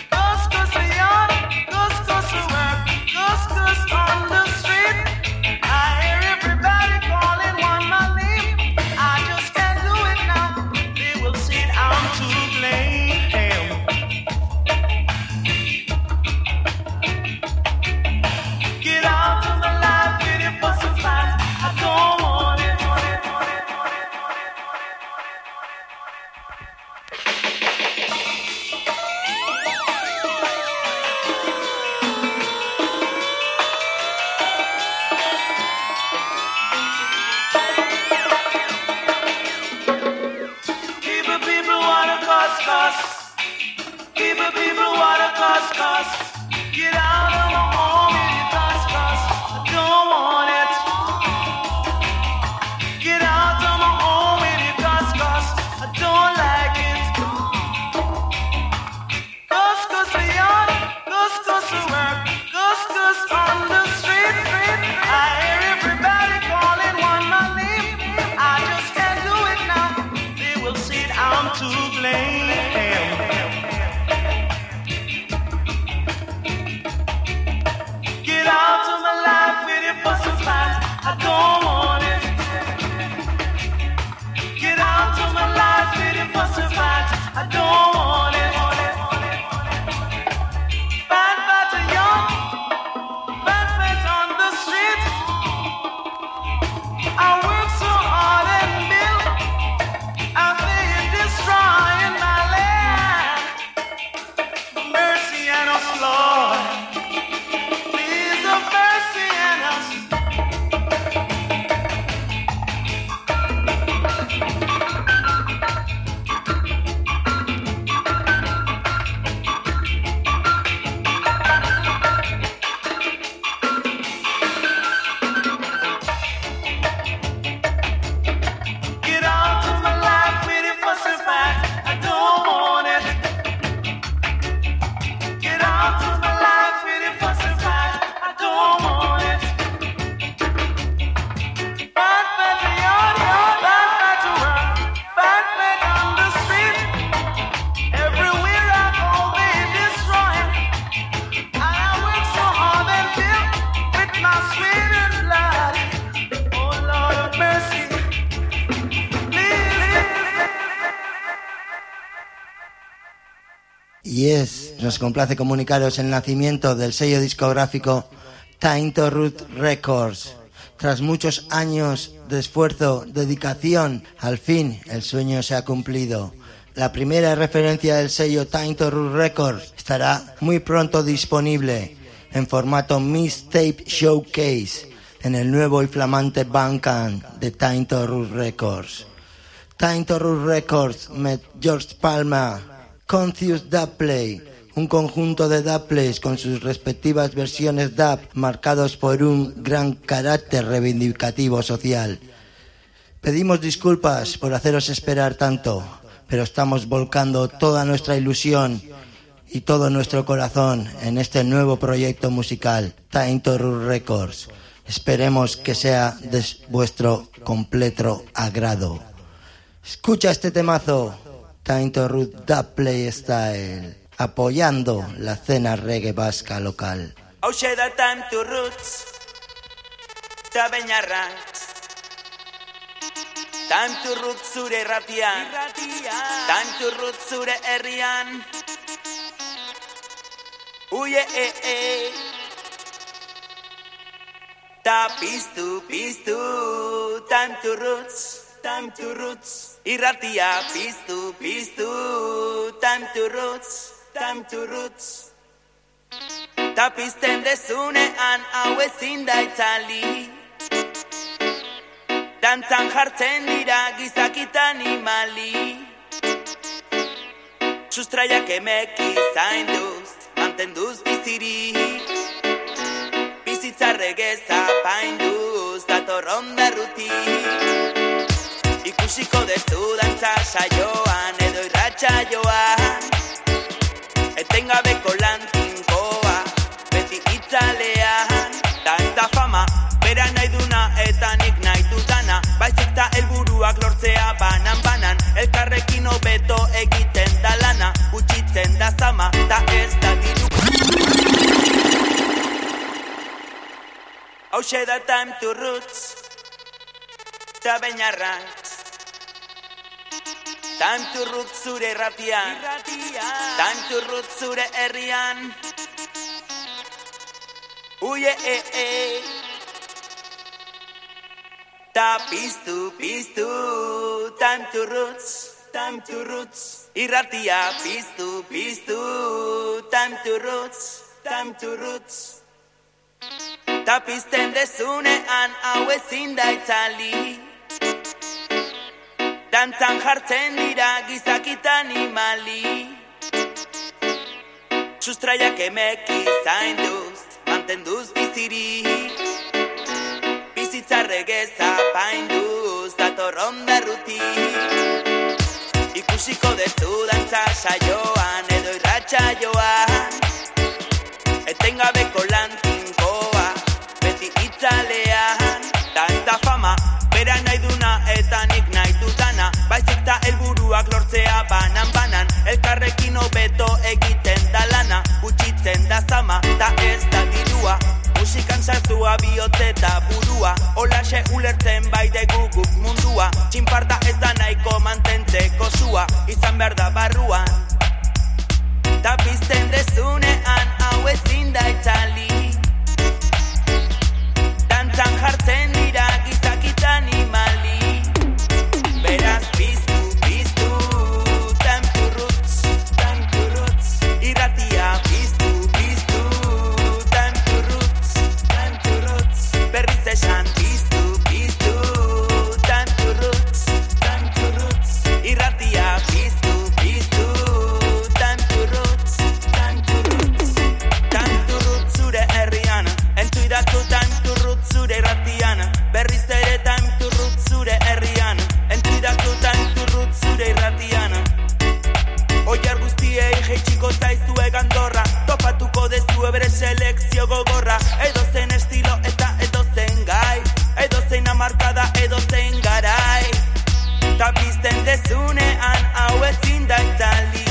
Yes, nos complace comunicaros el nacimiento del sello discográfico Time to Root Records. Tras muchos años de esfuerzo, dedicación, al fin el sueño se ha cumplido. La primera referencia del sello Time to Root Records estará muy pronto disponible en formato Mixtape Showcase en el nuevo y flamante Bandcamp de Time to Root Records. Time to Root Records met George Palmer, Conscious Dubplay, un conjunto de dubplays con sus respectivas versiones dub marcados por un gran carácter reivindicativo social. Pedimos disculpas por haceros esperar tanto, pero estamos volcando toda nuestra ilusión y todo nuestro corazón en este nuevo proyecto musical, Time to Root Records. Esperemos que sea de vuestro completo agrado. Escucha este temazo, Time to Root Dubplay Style, apoyando la escena reggae vasca local. Hauxe da Time to Roots, da beñarrak. Time to Roots zure irratian, Time to Roots zure herrian. Uye, eh, eh. Ta piztu, piztu, Time to Roots, Time to Roots. Irratia piztu, piztu, Time to Roots, Time to Roots. Ta pizten dezunean hau ezin da itzali. Dantzan jartzen dira gizakitan animali. Sustraiak emeki zainduz, mantenduz bizirik. Bizitzarregez apainduz, datorron berrutik. Ikusiko dezu dantza saioan edo irratxa joan. Etengabeko lan tinkoa, beti itzalean. Da ez da fama, bera nahi duna eta nik nahi dudana. Baizik da helburuak lortzea banan-banan. Elkarrekin hobeto egiten da lana. Gutxitzen da zama, da ez da diru. Hauxe da Time to Roots, da beñarrak. Time to Roots zure irratian, Time to Roots zure herrian. Uye, eh, eh. Ta piztu, piztu, Time to Roots, Time to Roots. Irratia piztu, piztu, Time to Roots, Time to Roots. Ta pizten dezunean hau ezin da itzali. Dantzan jartzen dira gizakitan animali. Sustraiak emeki zainduz, mantenduz bizirik. Bizitzarregez apainduz, datorron berrutik. Ikusiko dezu dantza saioan edo irratxa joan. Etengabeko lan tinkoa, beti itzalean. Da ez da fama, bera nahi duna eta nik nahi dudana. Baizik da helburuak lortzea banan-banan. Elkarrekin hobeto egiten da lana. Gutxitzen da zama, da ez da dirua. Musikan sartua bihotze eta burua. Olaxe ulertzen baidegu guk mundua. Txinparta ez da nahiko mantentzeko zua. Izan behar da barruan. Ta pizten dezunean hau ezin da itzali. Dantzan jartzen dira gizakitan animali. Beraz piztu, piztu, Time to Roots, Time to Roots. Irratia piztu, piztu, Time to Roots, Time to Roots. Berriz esan piztu, piztu, Time to Roots, Time to Roots. Irratia piztu, piztu, Time to Roots, Time to Roots. Time to Roots zure herrian, entu idaztu Time to Roots zure irratian. Berriz ere Time to Roots zure herrian, entu idaztu Time to Roots zure irratian. Oiar guztiei jeitxiko zaizue gandorra, topatuko dezue bere selekzio gogorra. Edozen estilo eta edozen gai, edozein amarkada edozein garai. Ta pizten dezunean hau ezin da itzali.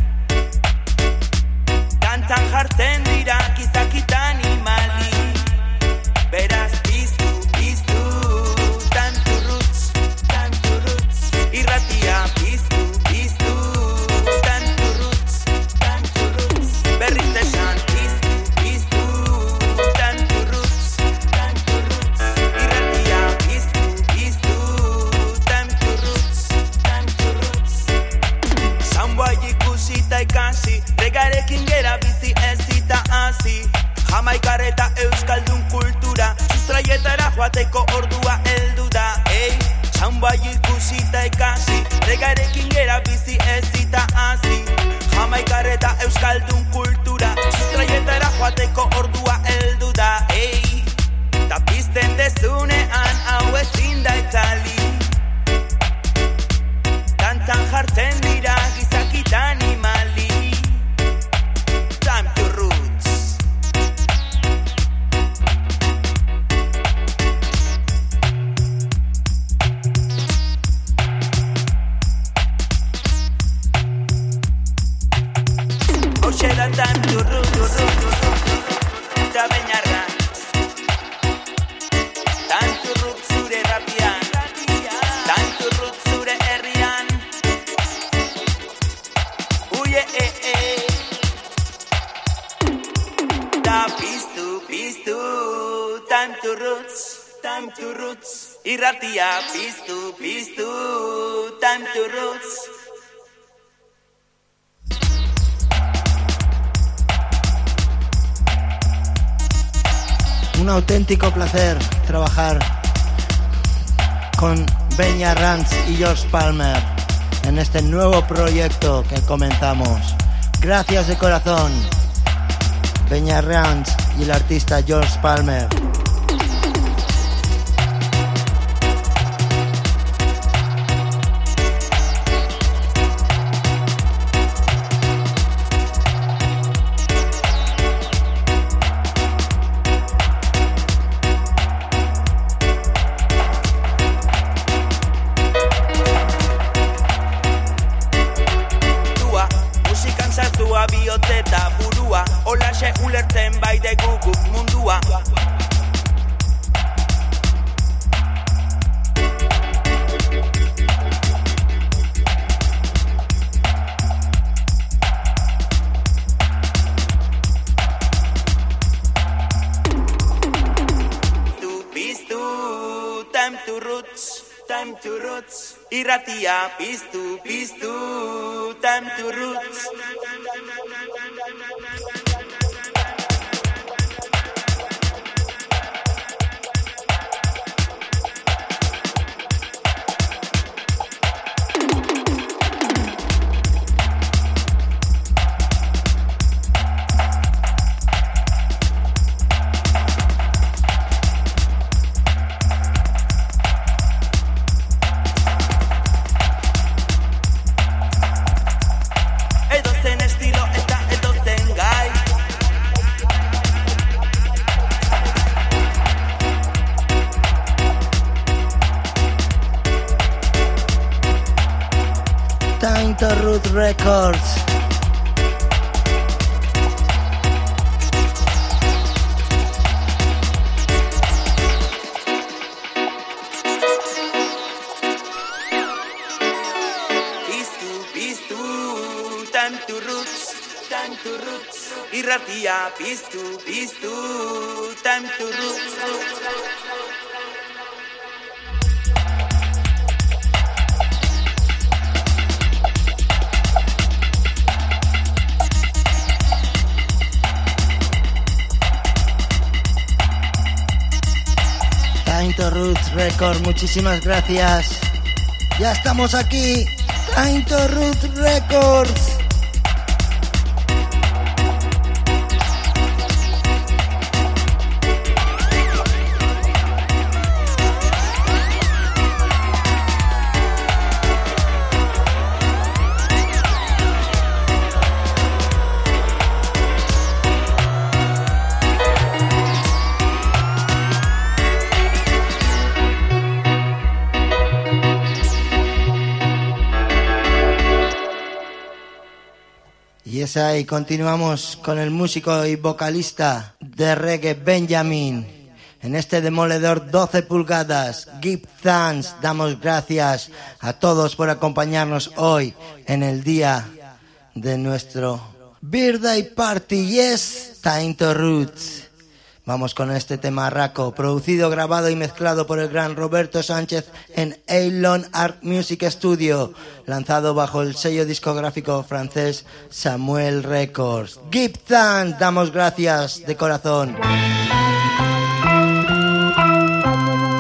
Dantzan jartzen dira gizakitan animali. Beraz piztu, piztu, Time to Roots, Time to Roots. Irratia piztu, piztu, Time to Roots, Time to joateko ordua heldu da, ei. Txaun bai ikusita ikasi, regarekin gera bizi ezita hasi. Jamaikareta euskaldun kultura, sustraietara joateko ordua heldu da, ei. Ta pizten dezunean hau ezin da itzali. Dantzan jartzen dira gizakita animali. Time to roots. Hoxe da time to roots. Ta beñarra. Time to roots zure ratian. Time to roots zure herrian. Uye eh eh. Da piztu, piztu. Time to roots, time to roots. Irratia piztu, piztu. Time to roots. Un auténtico placer trabajar con Beña Ranch y George Palmer en este nuevo proyecto que comenzamos. Gracias de corazón, Beña Ranch y el artista George Palmer. Bioteta burua, olaxe ulertzen baide guguk mundua. Tu piztu, time to roots, time to roots. Irratia piztu, piztu, time to roots. Root Records. Piztu, piztu, time to roots, time to roots. Irratia, piztu, piztu, time to roots. Tainto Roots Records, muchísimas gracias. Ya estamos aquí, Tainto Roots Records. Y es ahí, continuamos con el músico y vocalista de reggae Benjamin. En este demoledor doce pulgadas, Give Thanks, damos gracias a todos por acompañarnos hoy en el día de nuestro Birthday Party. Yes, Tainto Roots. Vamos con este tema raco, producido, grabado y mezclado por el gran Roberto Sánchez en Eilon Art Music Studio, lanzado bajo el sello discográfico francés Samuel Records. Give thanks, damos gracias de corazón.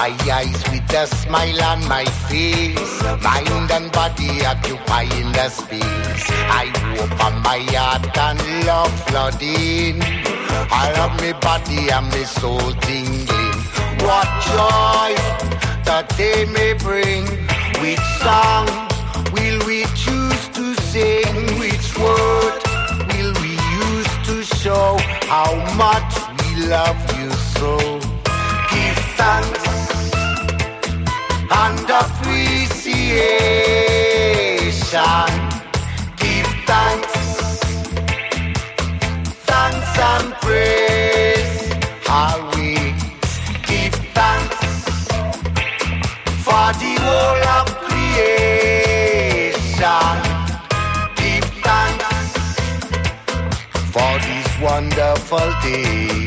my eyes with a smile on my face. Mind and body occupying the space. I open my heart and love flooding. I love me body and me soul tingling. What joy that they may bring. Which song will we choose to sing? Which word will we use to show how much we love you so? Give thanks and appreciation. Give thanks, thanks and praise. Always give thanks for the whole of creation. Give thanks for these wonderful days.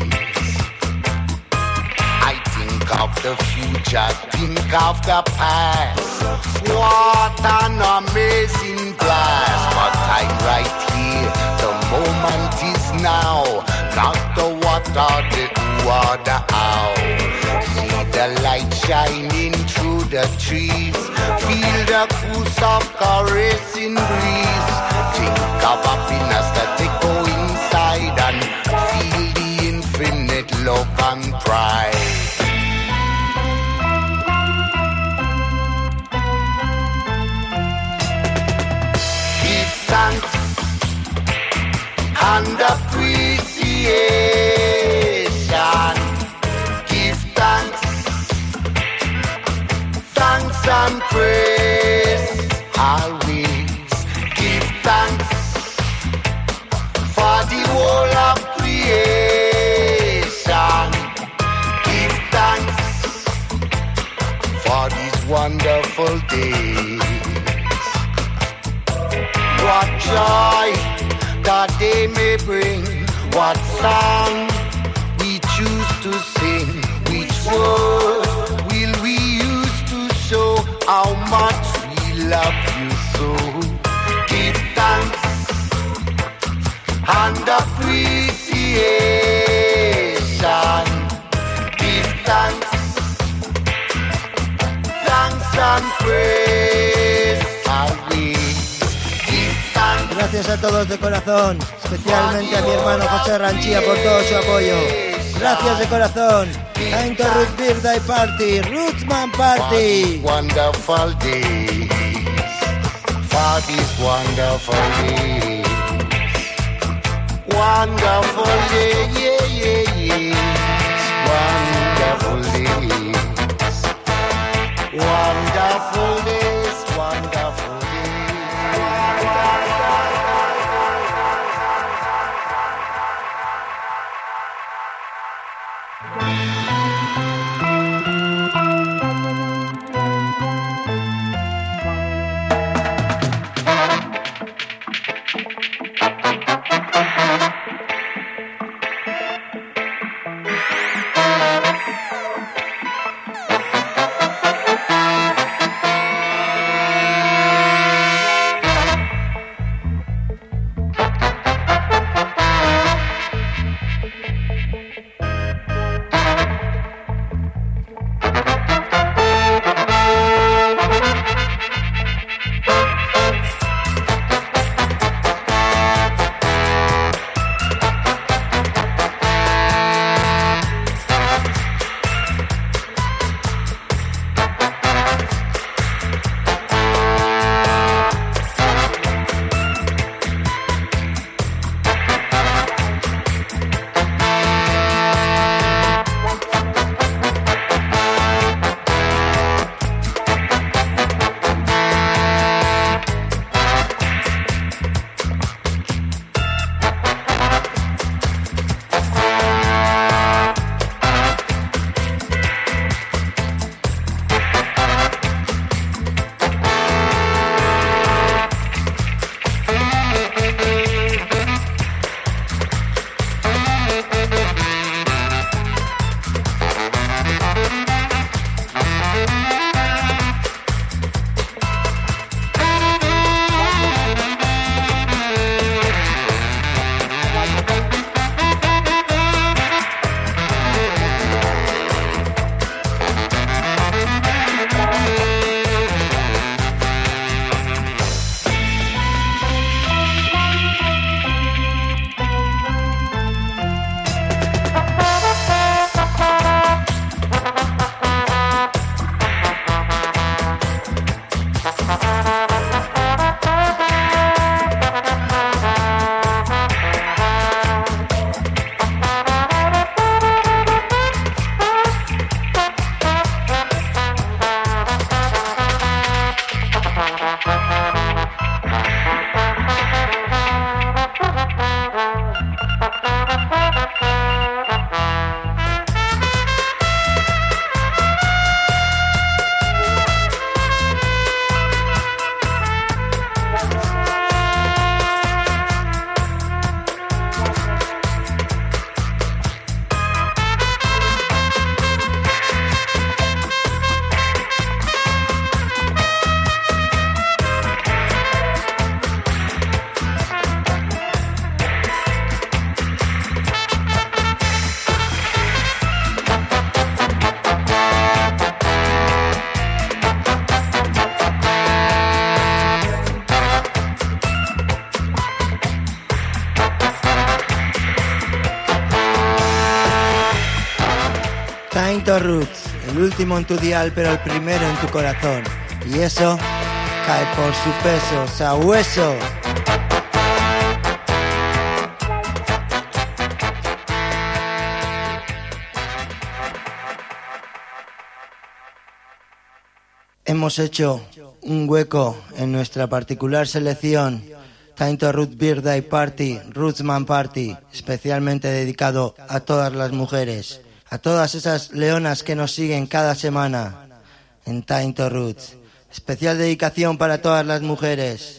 Of the future, think of the past. What an amazing blast. But I'm right here, the moment is now. Not the what or the who or the how. See the light shining through the trees. Feel the cruise of caressing breeze. Think of happiness that they go inside and feel the infinite love and pride. Thanks and appreciation. Give thanks, thanks and praise. Always give thanks for the whole of creation. Give thanks for these wonderful days. What joy that they may bring. What song we choose to sing. Which word will we use to show how much we love you so? Give thanks and appreciation. Give thanks, thanks and praise. Gracias a todos de corazón, especialmente a mi hermano José Ranchía por todo su apoyo. Gracias de corazón. Time to Roots Birthday Party, Rootsman Party. Wonderful days, for these wonderful days. Wonderful days, yeah, yeah, yeah. Wonderful days. Wonderful days, wonderful days. Time to Roots, el último en tu dial, pero el primero en tu corazón. Y eso cae por su peso, sabueso. Hemos hecho un hueco en nuestra particular selección, Time to Roots Birthday Party, Rootsman Party, especialmente dedicado a todas las mujeres, a todas esas leonas que nos siguen cada semana en Time to Roots. Especial dedicación para todas las mujeres.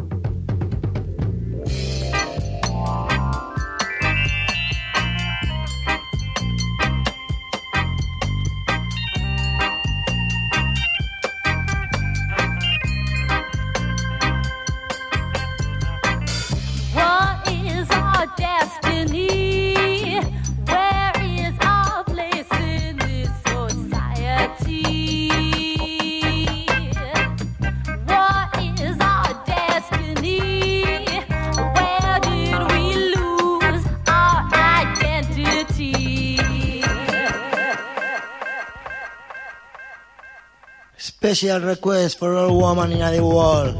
Special request for all women in the world.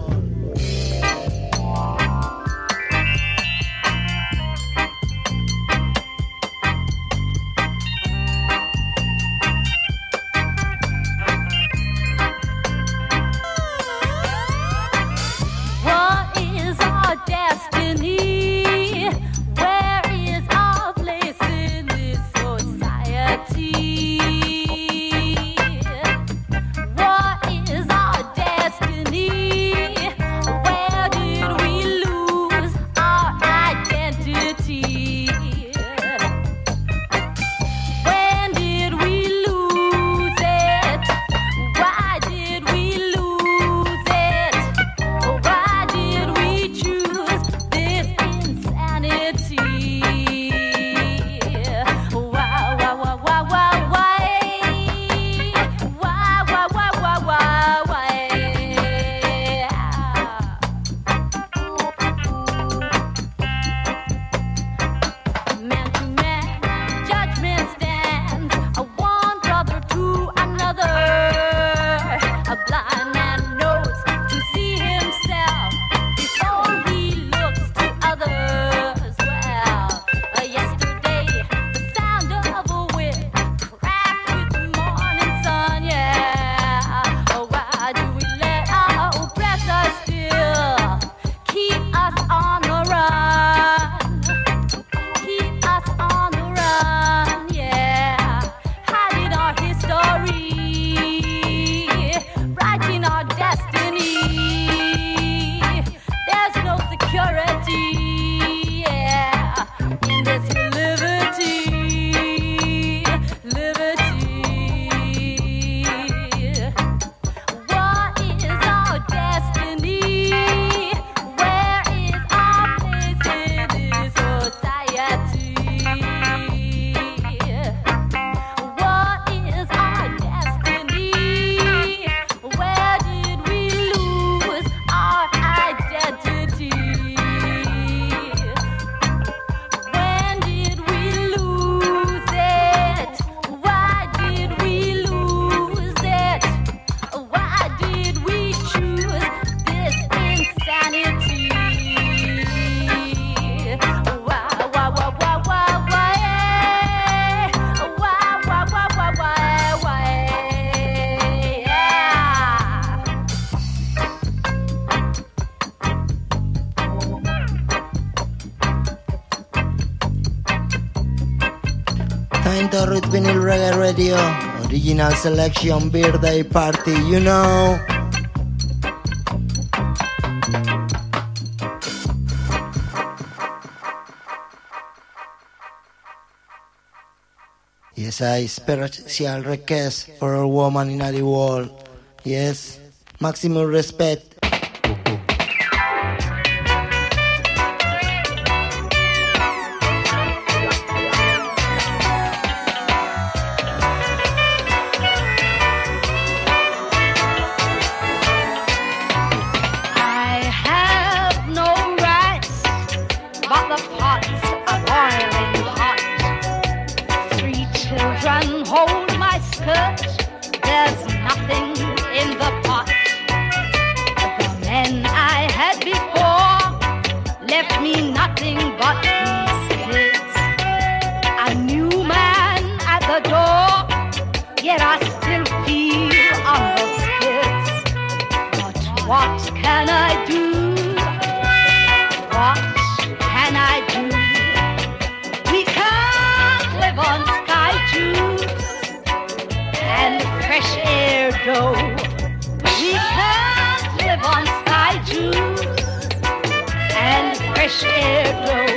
Time to Roots Vinyl Reggae Radio, original selection, birthday party, you know. Yes, I special request for a woman in the world. Yes, maximum respect. But the pots are boiling hot. Sweet children hold my skirt. There's nothing in the pot. The men I had before left me nothing but pieces. A new man at the door, yet I still feel on the skids. But what can I do? What can I do? We can't live on sky juice and fresh air dough. We can't live on sky juice and fresh air dough.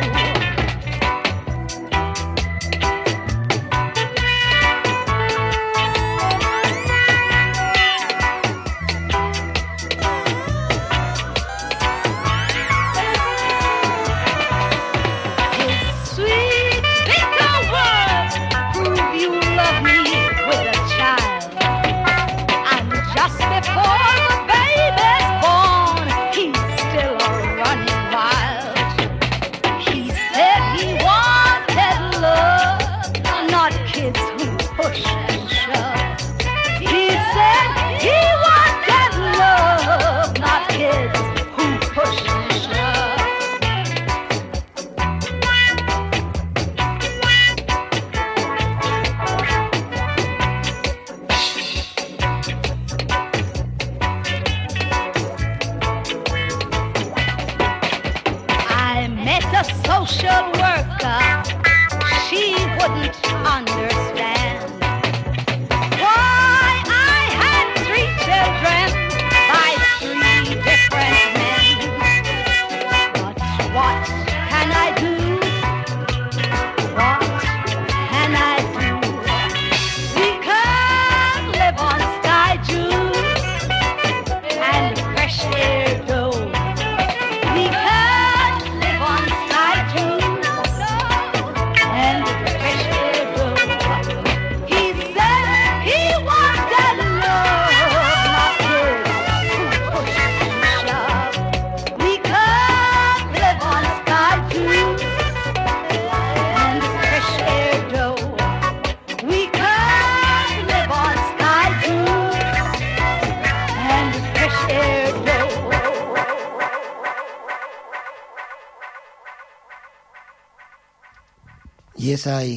Yes, I.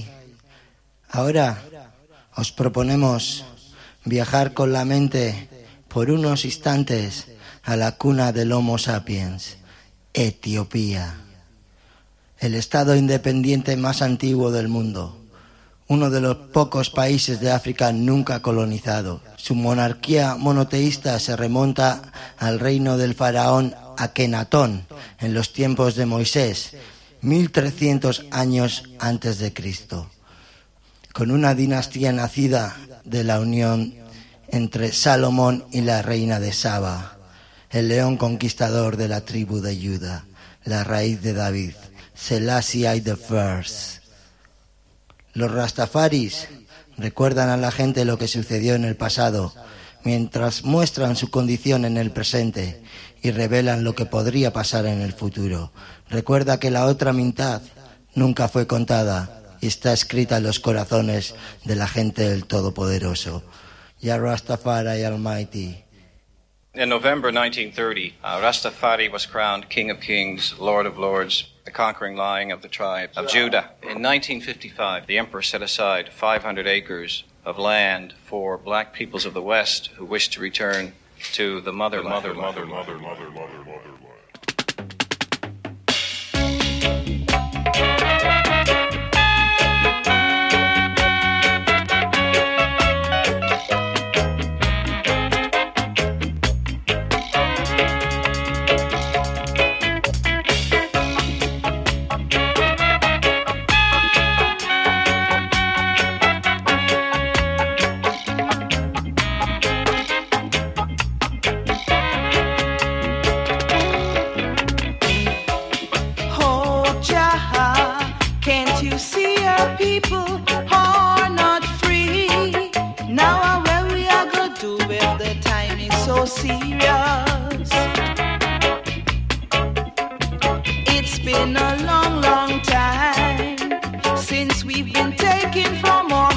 Ahora os proponemos viajar con la mente por unos instantes a la cuna del Homo sapiens, Etiopía, el estado independiente más antiguo del mundo, uno de los pocos países de África nunca colonizado. Su monarquía monoteísta se remonta al reino del faraón Akenatón en los tiempos de Moisés, mil trescientos años antes de Cristo, con una dinastía nacida de la unión entre Salomón y la reina de Saba, el león conquistador de la tribu de Judá, la raíz de David, Selassie I the First. Los Rastafaris recuerdan a la gente lo que sucedió en el pasado, mientras muestran su condición en el presente y revelan lo que podría pasar en el futuro. Recuerda que la otra mitad nunca fue contada y está escrita en los corazones de la gente del Todopoderoso. Ya Rastafari Almighty. In November nineteen thirty, uh, Rastafari was crowned King of Kings, Lord of Lords, the conquering lion of the tribe of Judah. In nineteen fifty-five, the emperor set aside five hundred acres of land for black peoples of the West who wished to return to the motherland. Mother, mother, mother, mother, mother, mother.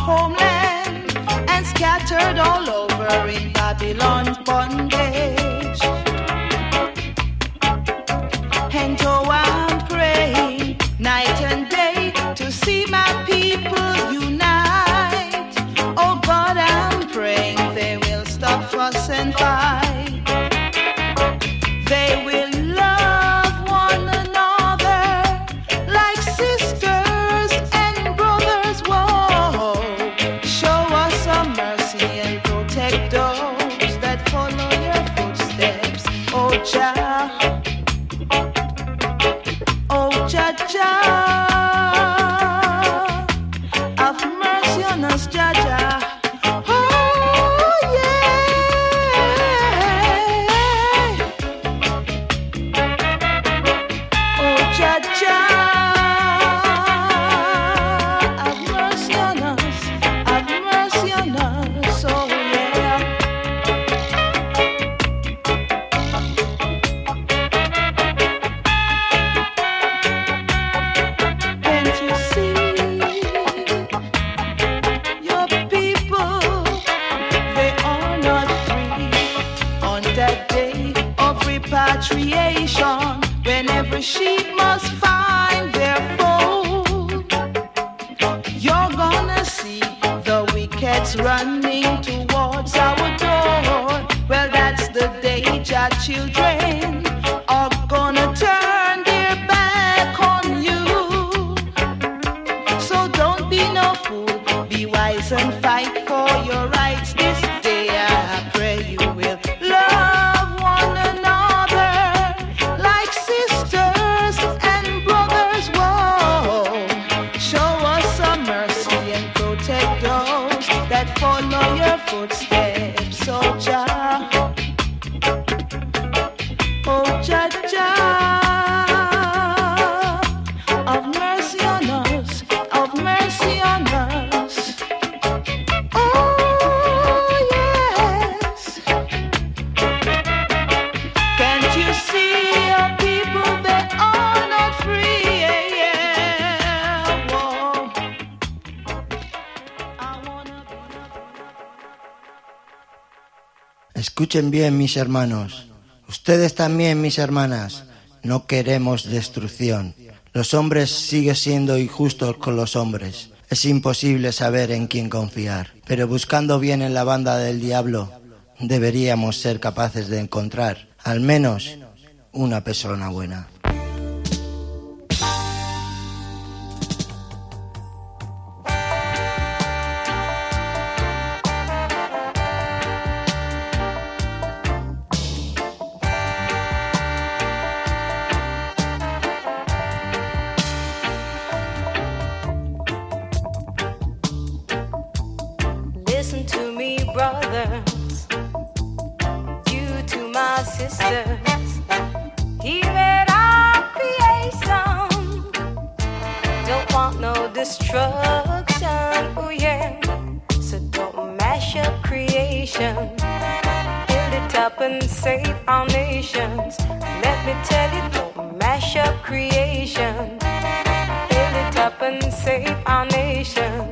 homeland and scattered all over in Babylon's bondage. And oh, I'm praying night and day to see my people unite. Oh God, I'm praying they will stop fuss and fight. They will love one another like sisters and brothers. Whoa, show us some mercy and protect those that follow your footsteps. Oh Jah, oh Jah Jah, have mercy on us, Jah Jah. Repatriation, when every sheep must find their fold. You're gonna see the wickeds running towards our door. Well, that's the day our children are gonna turn their back on you. So don't be no fool, be wise and fight for your rights this day. I pray you will love one another like sisters and brothers. Whoa, show us some mercy and protect those that follow your footsteps. Oh Jah, oh Jah Jah, have mercy on us, have mercy on us. Oh yes, can't you see your people, they are not free? Yeah, yeah. Whoa. Escuchen bien, mis hermanos. Ustedes también, mis hermanas. No queremos destrucción. Los hombres siguen siendo injustos con los hombres. Es imposible saber en quién confiar. Pero buscando bien en la banda del diablo, deberíamos ser capaces de encontrar al menos una persona buena. Listen to me, brothers, you to my sisters. He made our creation, don't want no destruction, oh yeah. So don't mash up creation, build it up and save our nations. Let me tell you, don't mash up creation, build it up and save our nations.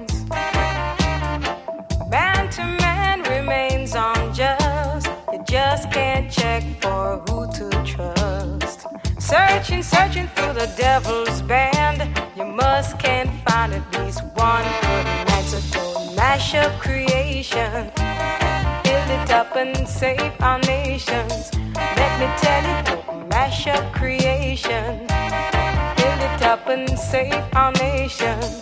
Man to man remains unjust. You just can't check for who to trust. Searching, searching through the devil's band, you must can't find at least one good man. So don't mash up creation, build it up and save our nations. Let me tell you, don't mash up creation, build it up and save our nations.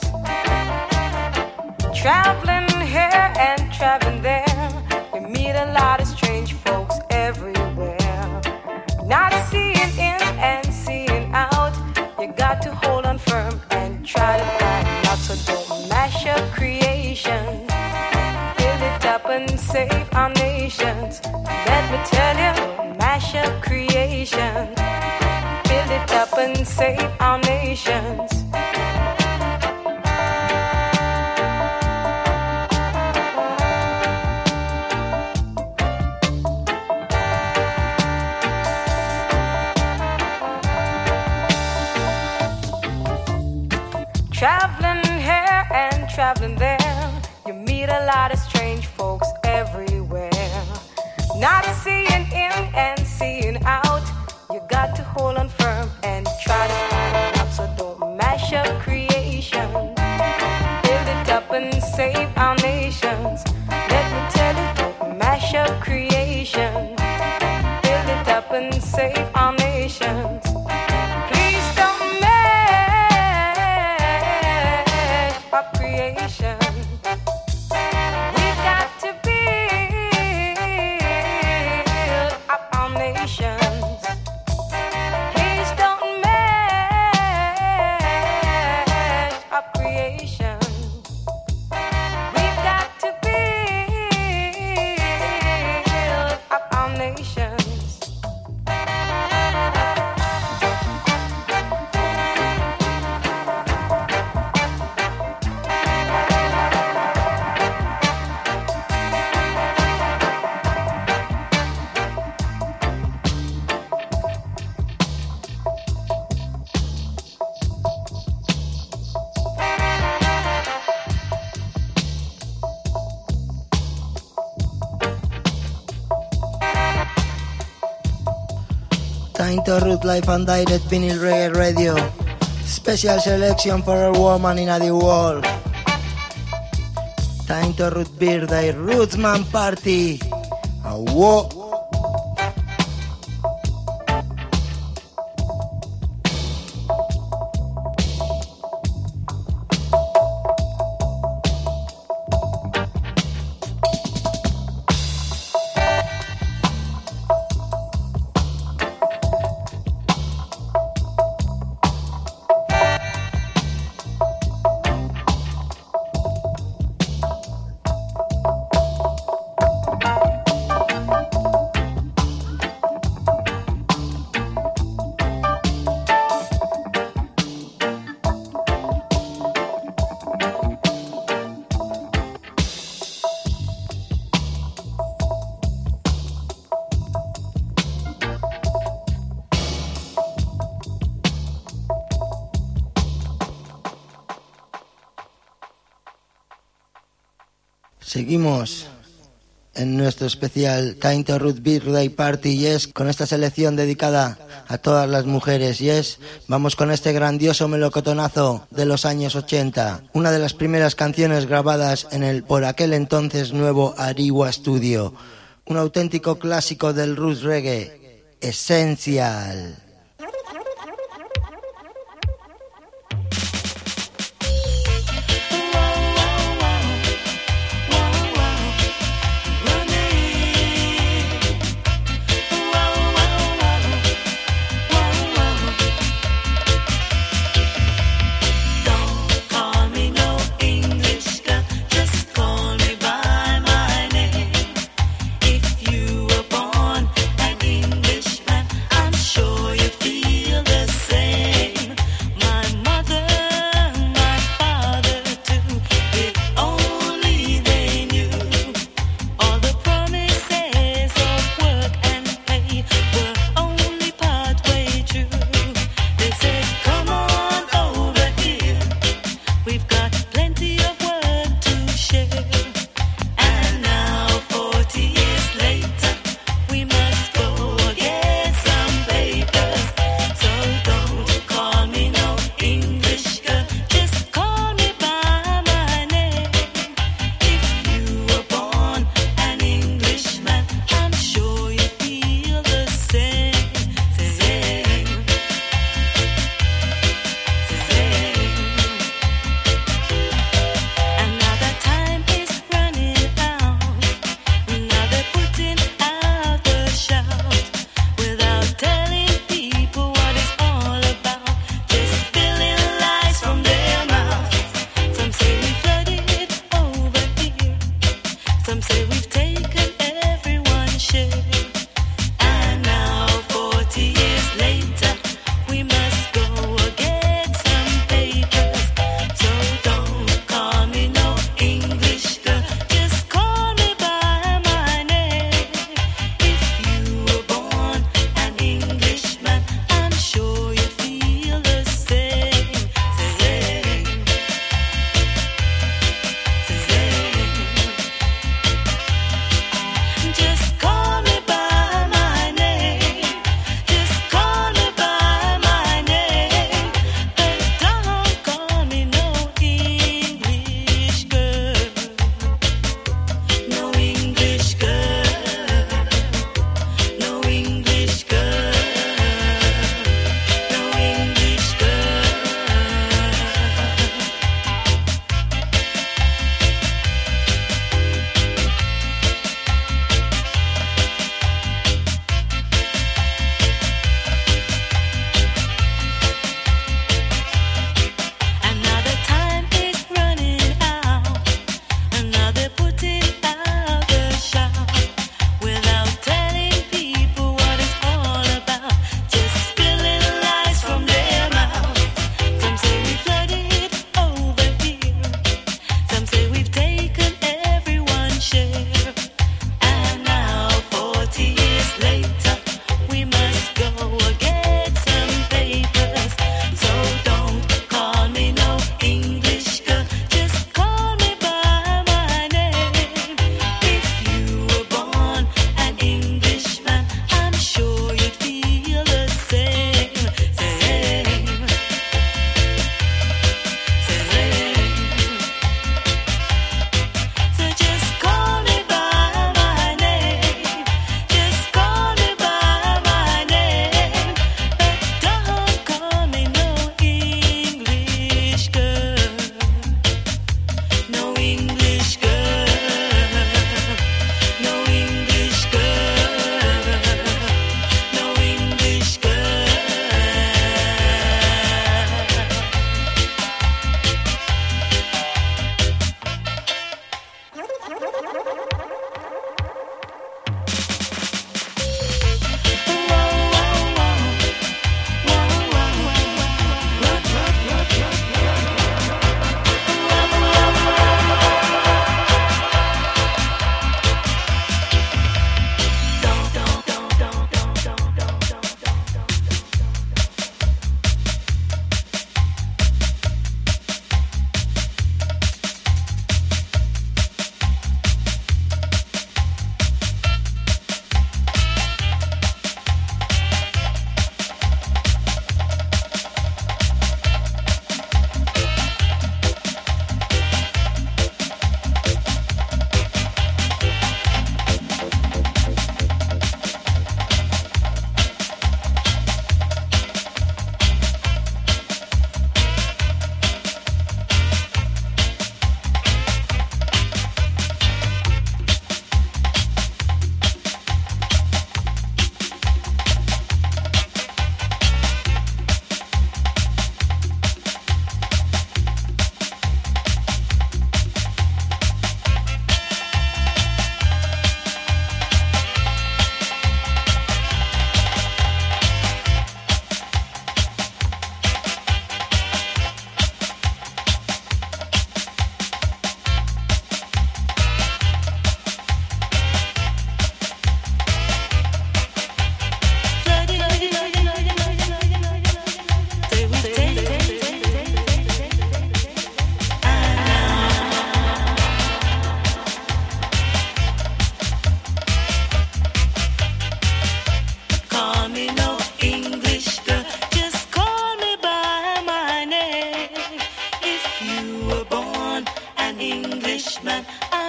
Traveling here and traveling there, you meet a lot of strange folks everywhere. Not seeing in and seeing out, you got to hold on firm and try to find out. So don't mash up creation, build it up and save our nations. Let me tell you, don't mash up creation, build it up and save our nations. Traveling here and traveling there, you a lot of strange folks everywhere. Not seeing in and seeing out. You got to hold on firm and try to find out. So don't mash up creation. Build it up and save our nations. Let me tell you, don't mash up creation. Build it up and save our nations. Please don't mash up creation. Time to root life and direct vinyl reggae radio. Special selection for a woman in the world. Time to root birthday Rootsman party. A wo. Seguimos en nuestro especial Time to Root Birthday Party, yes, con esta selección dedicada a todas las mujeres, yes. Vamos con este grandioso melocotonazo de los años ochenta, una de las primeras canciones grabadas en el por aquel entonces nuevo Ariwa Studio, un auténtico clásico del roots reggae, Essential.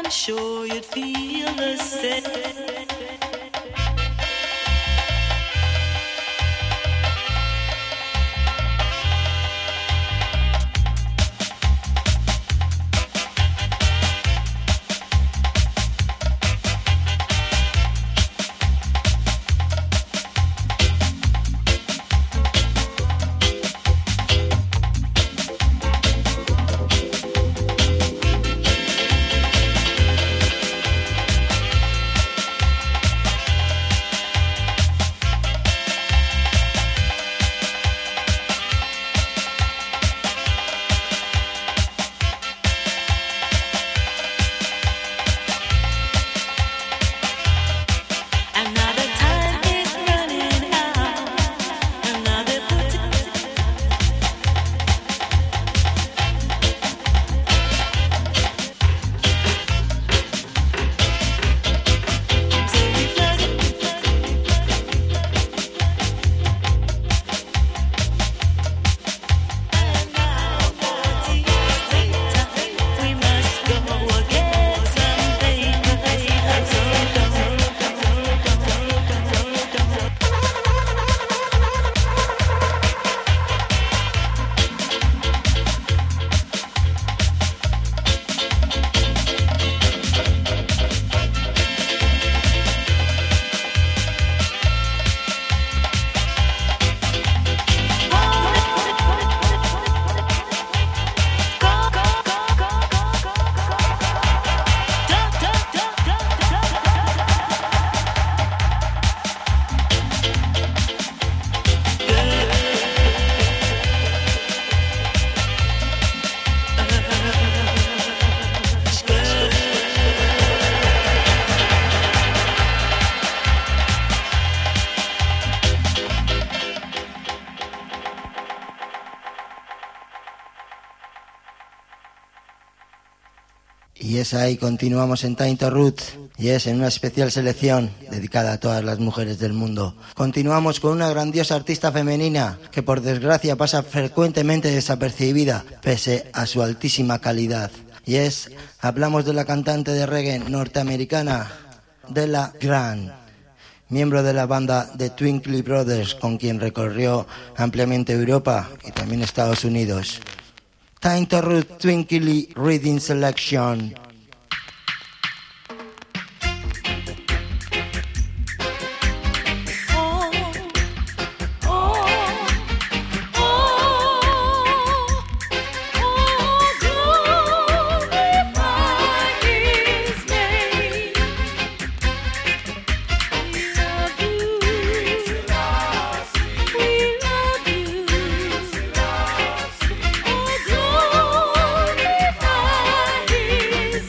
I'm sure you'd feel the same. Y es ahí, continuamos en Time to Roots, y es en una especial selección dedicada a todas las mujeres del mundo. Continuamos con una grandiosa artista femenina que por desgracia pasa frecuentemente desapercibida pese a su altísima calidad. Y es, hablamos de la cantante de reggae norteamericana Della Grant, miembro de la banda The Twinkly Brothers, con quien recorrió ampliamente Europa y también Estados Unidos. Time to Root Twinkly Reading Selection. His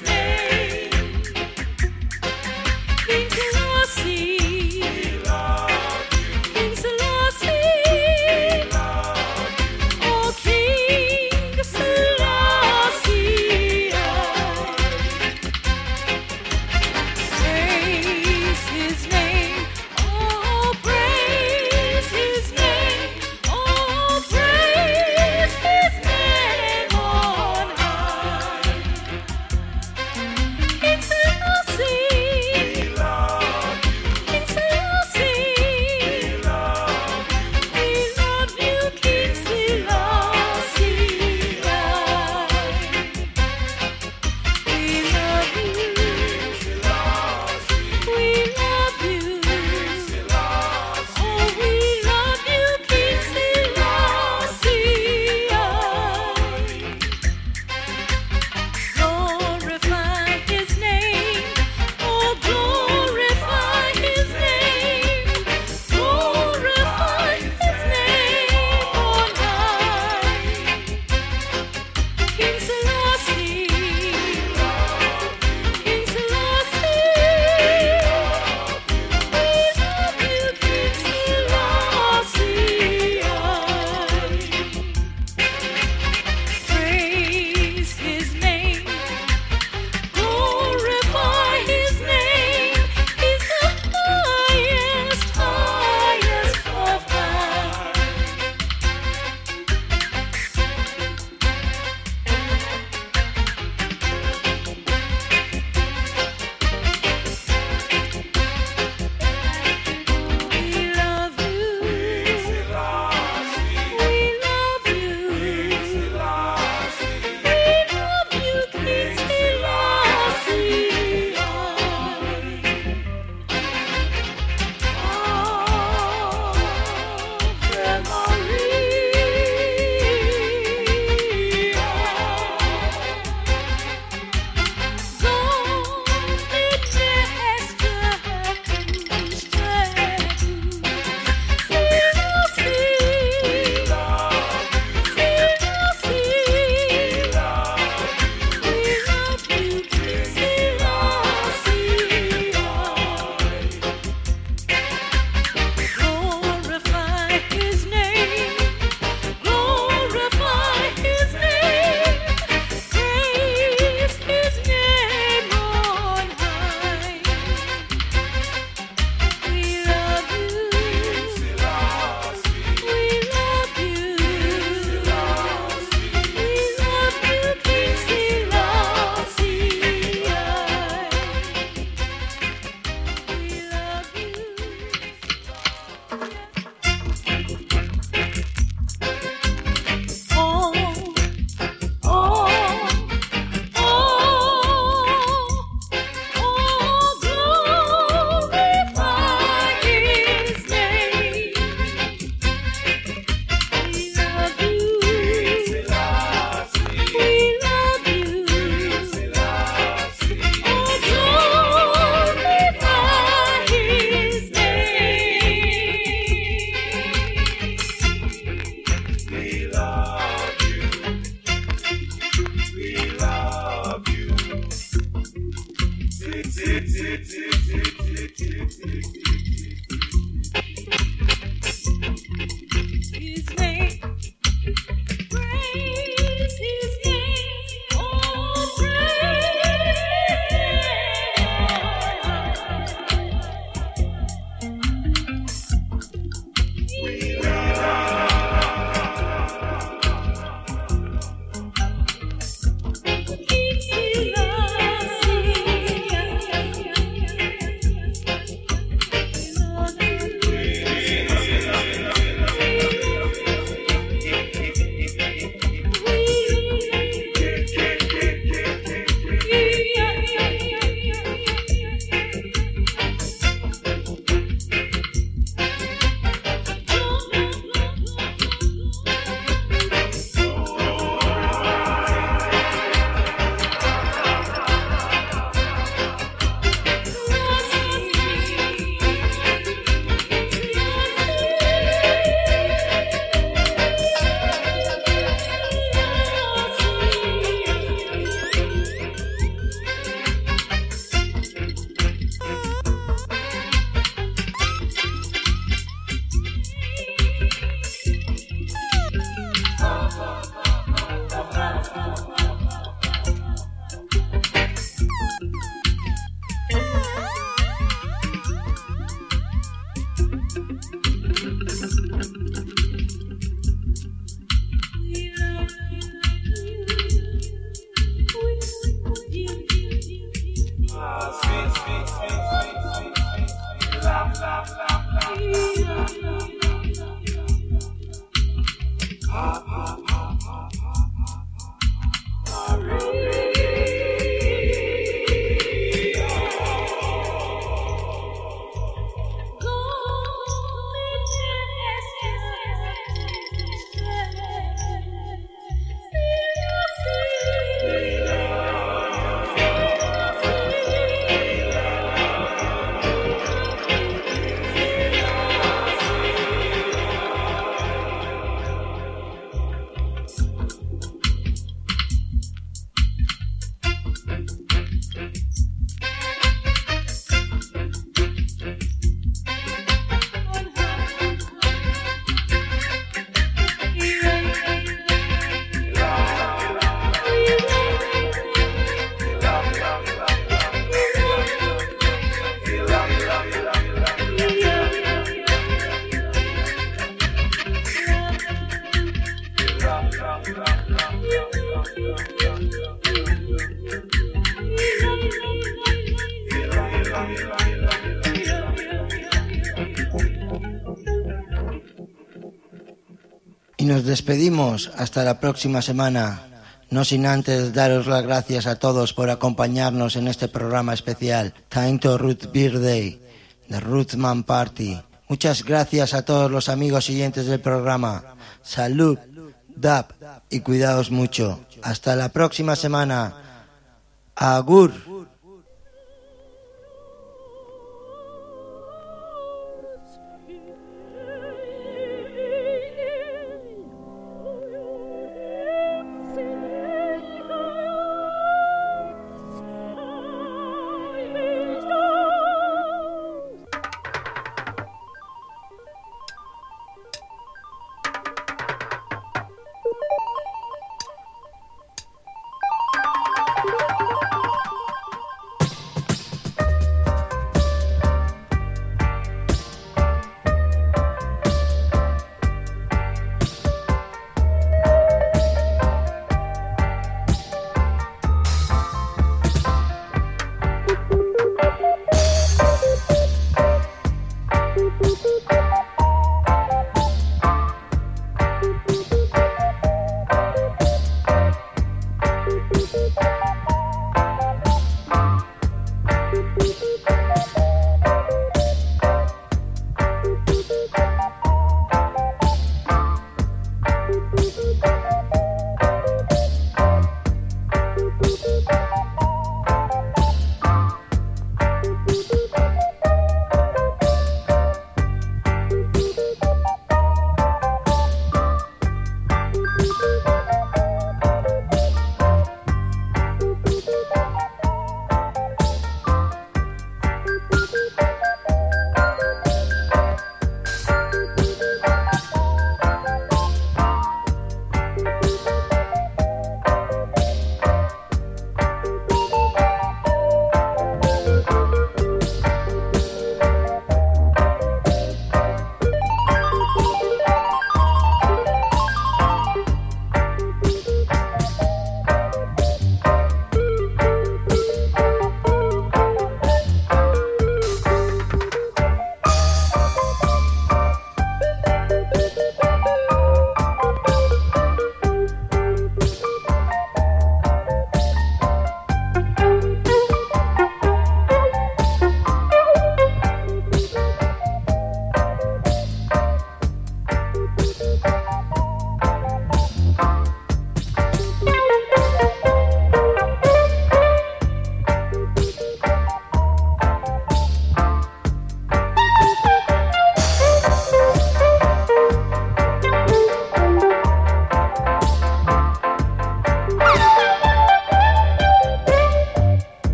Y nos despedimos hasta la próxima semana, no sin antes daros las gracias a todos por acompañarnos en este programa especial, Time to Root Birthday, The Rootsman Party. Muchas gracias a todos los amigos siguientes del programa. Salud, dab y cuidaos mucho. Hasta la próxima semana. Agur.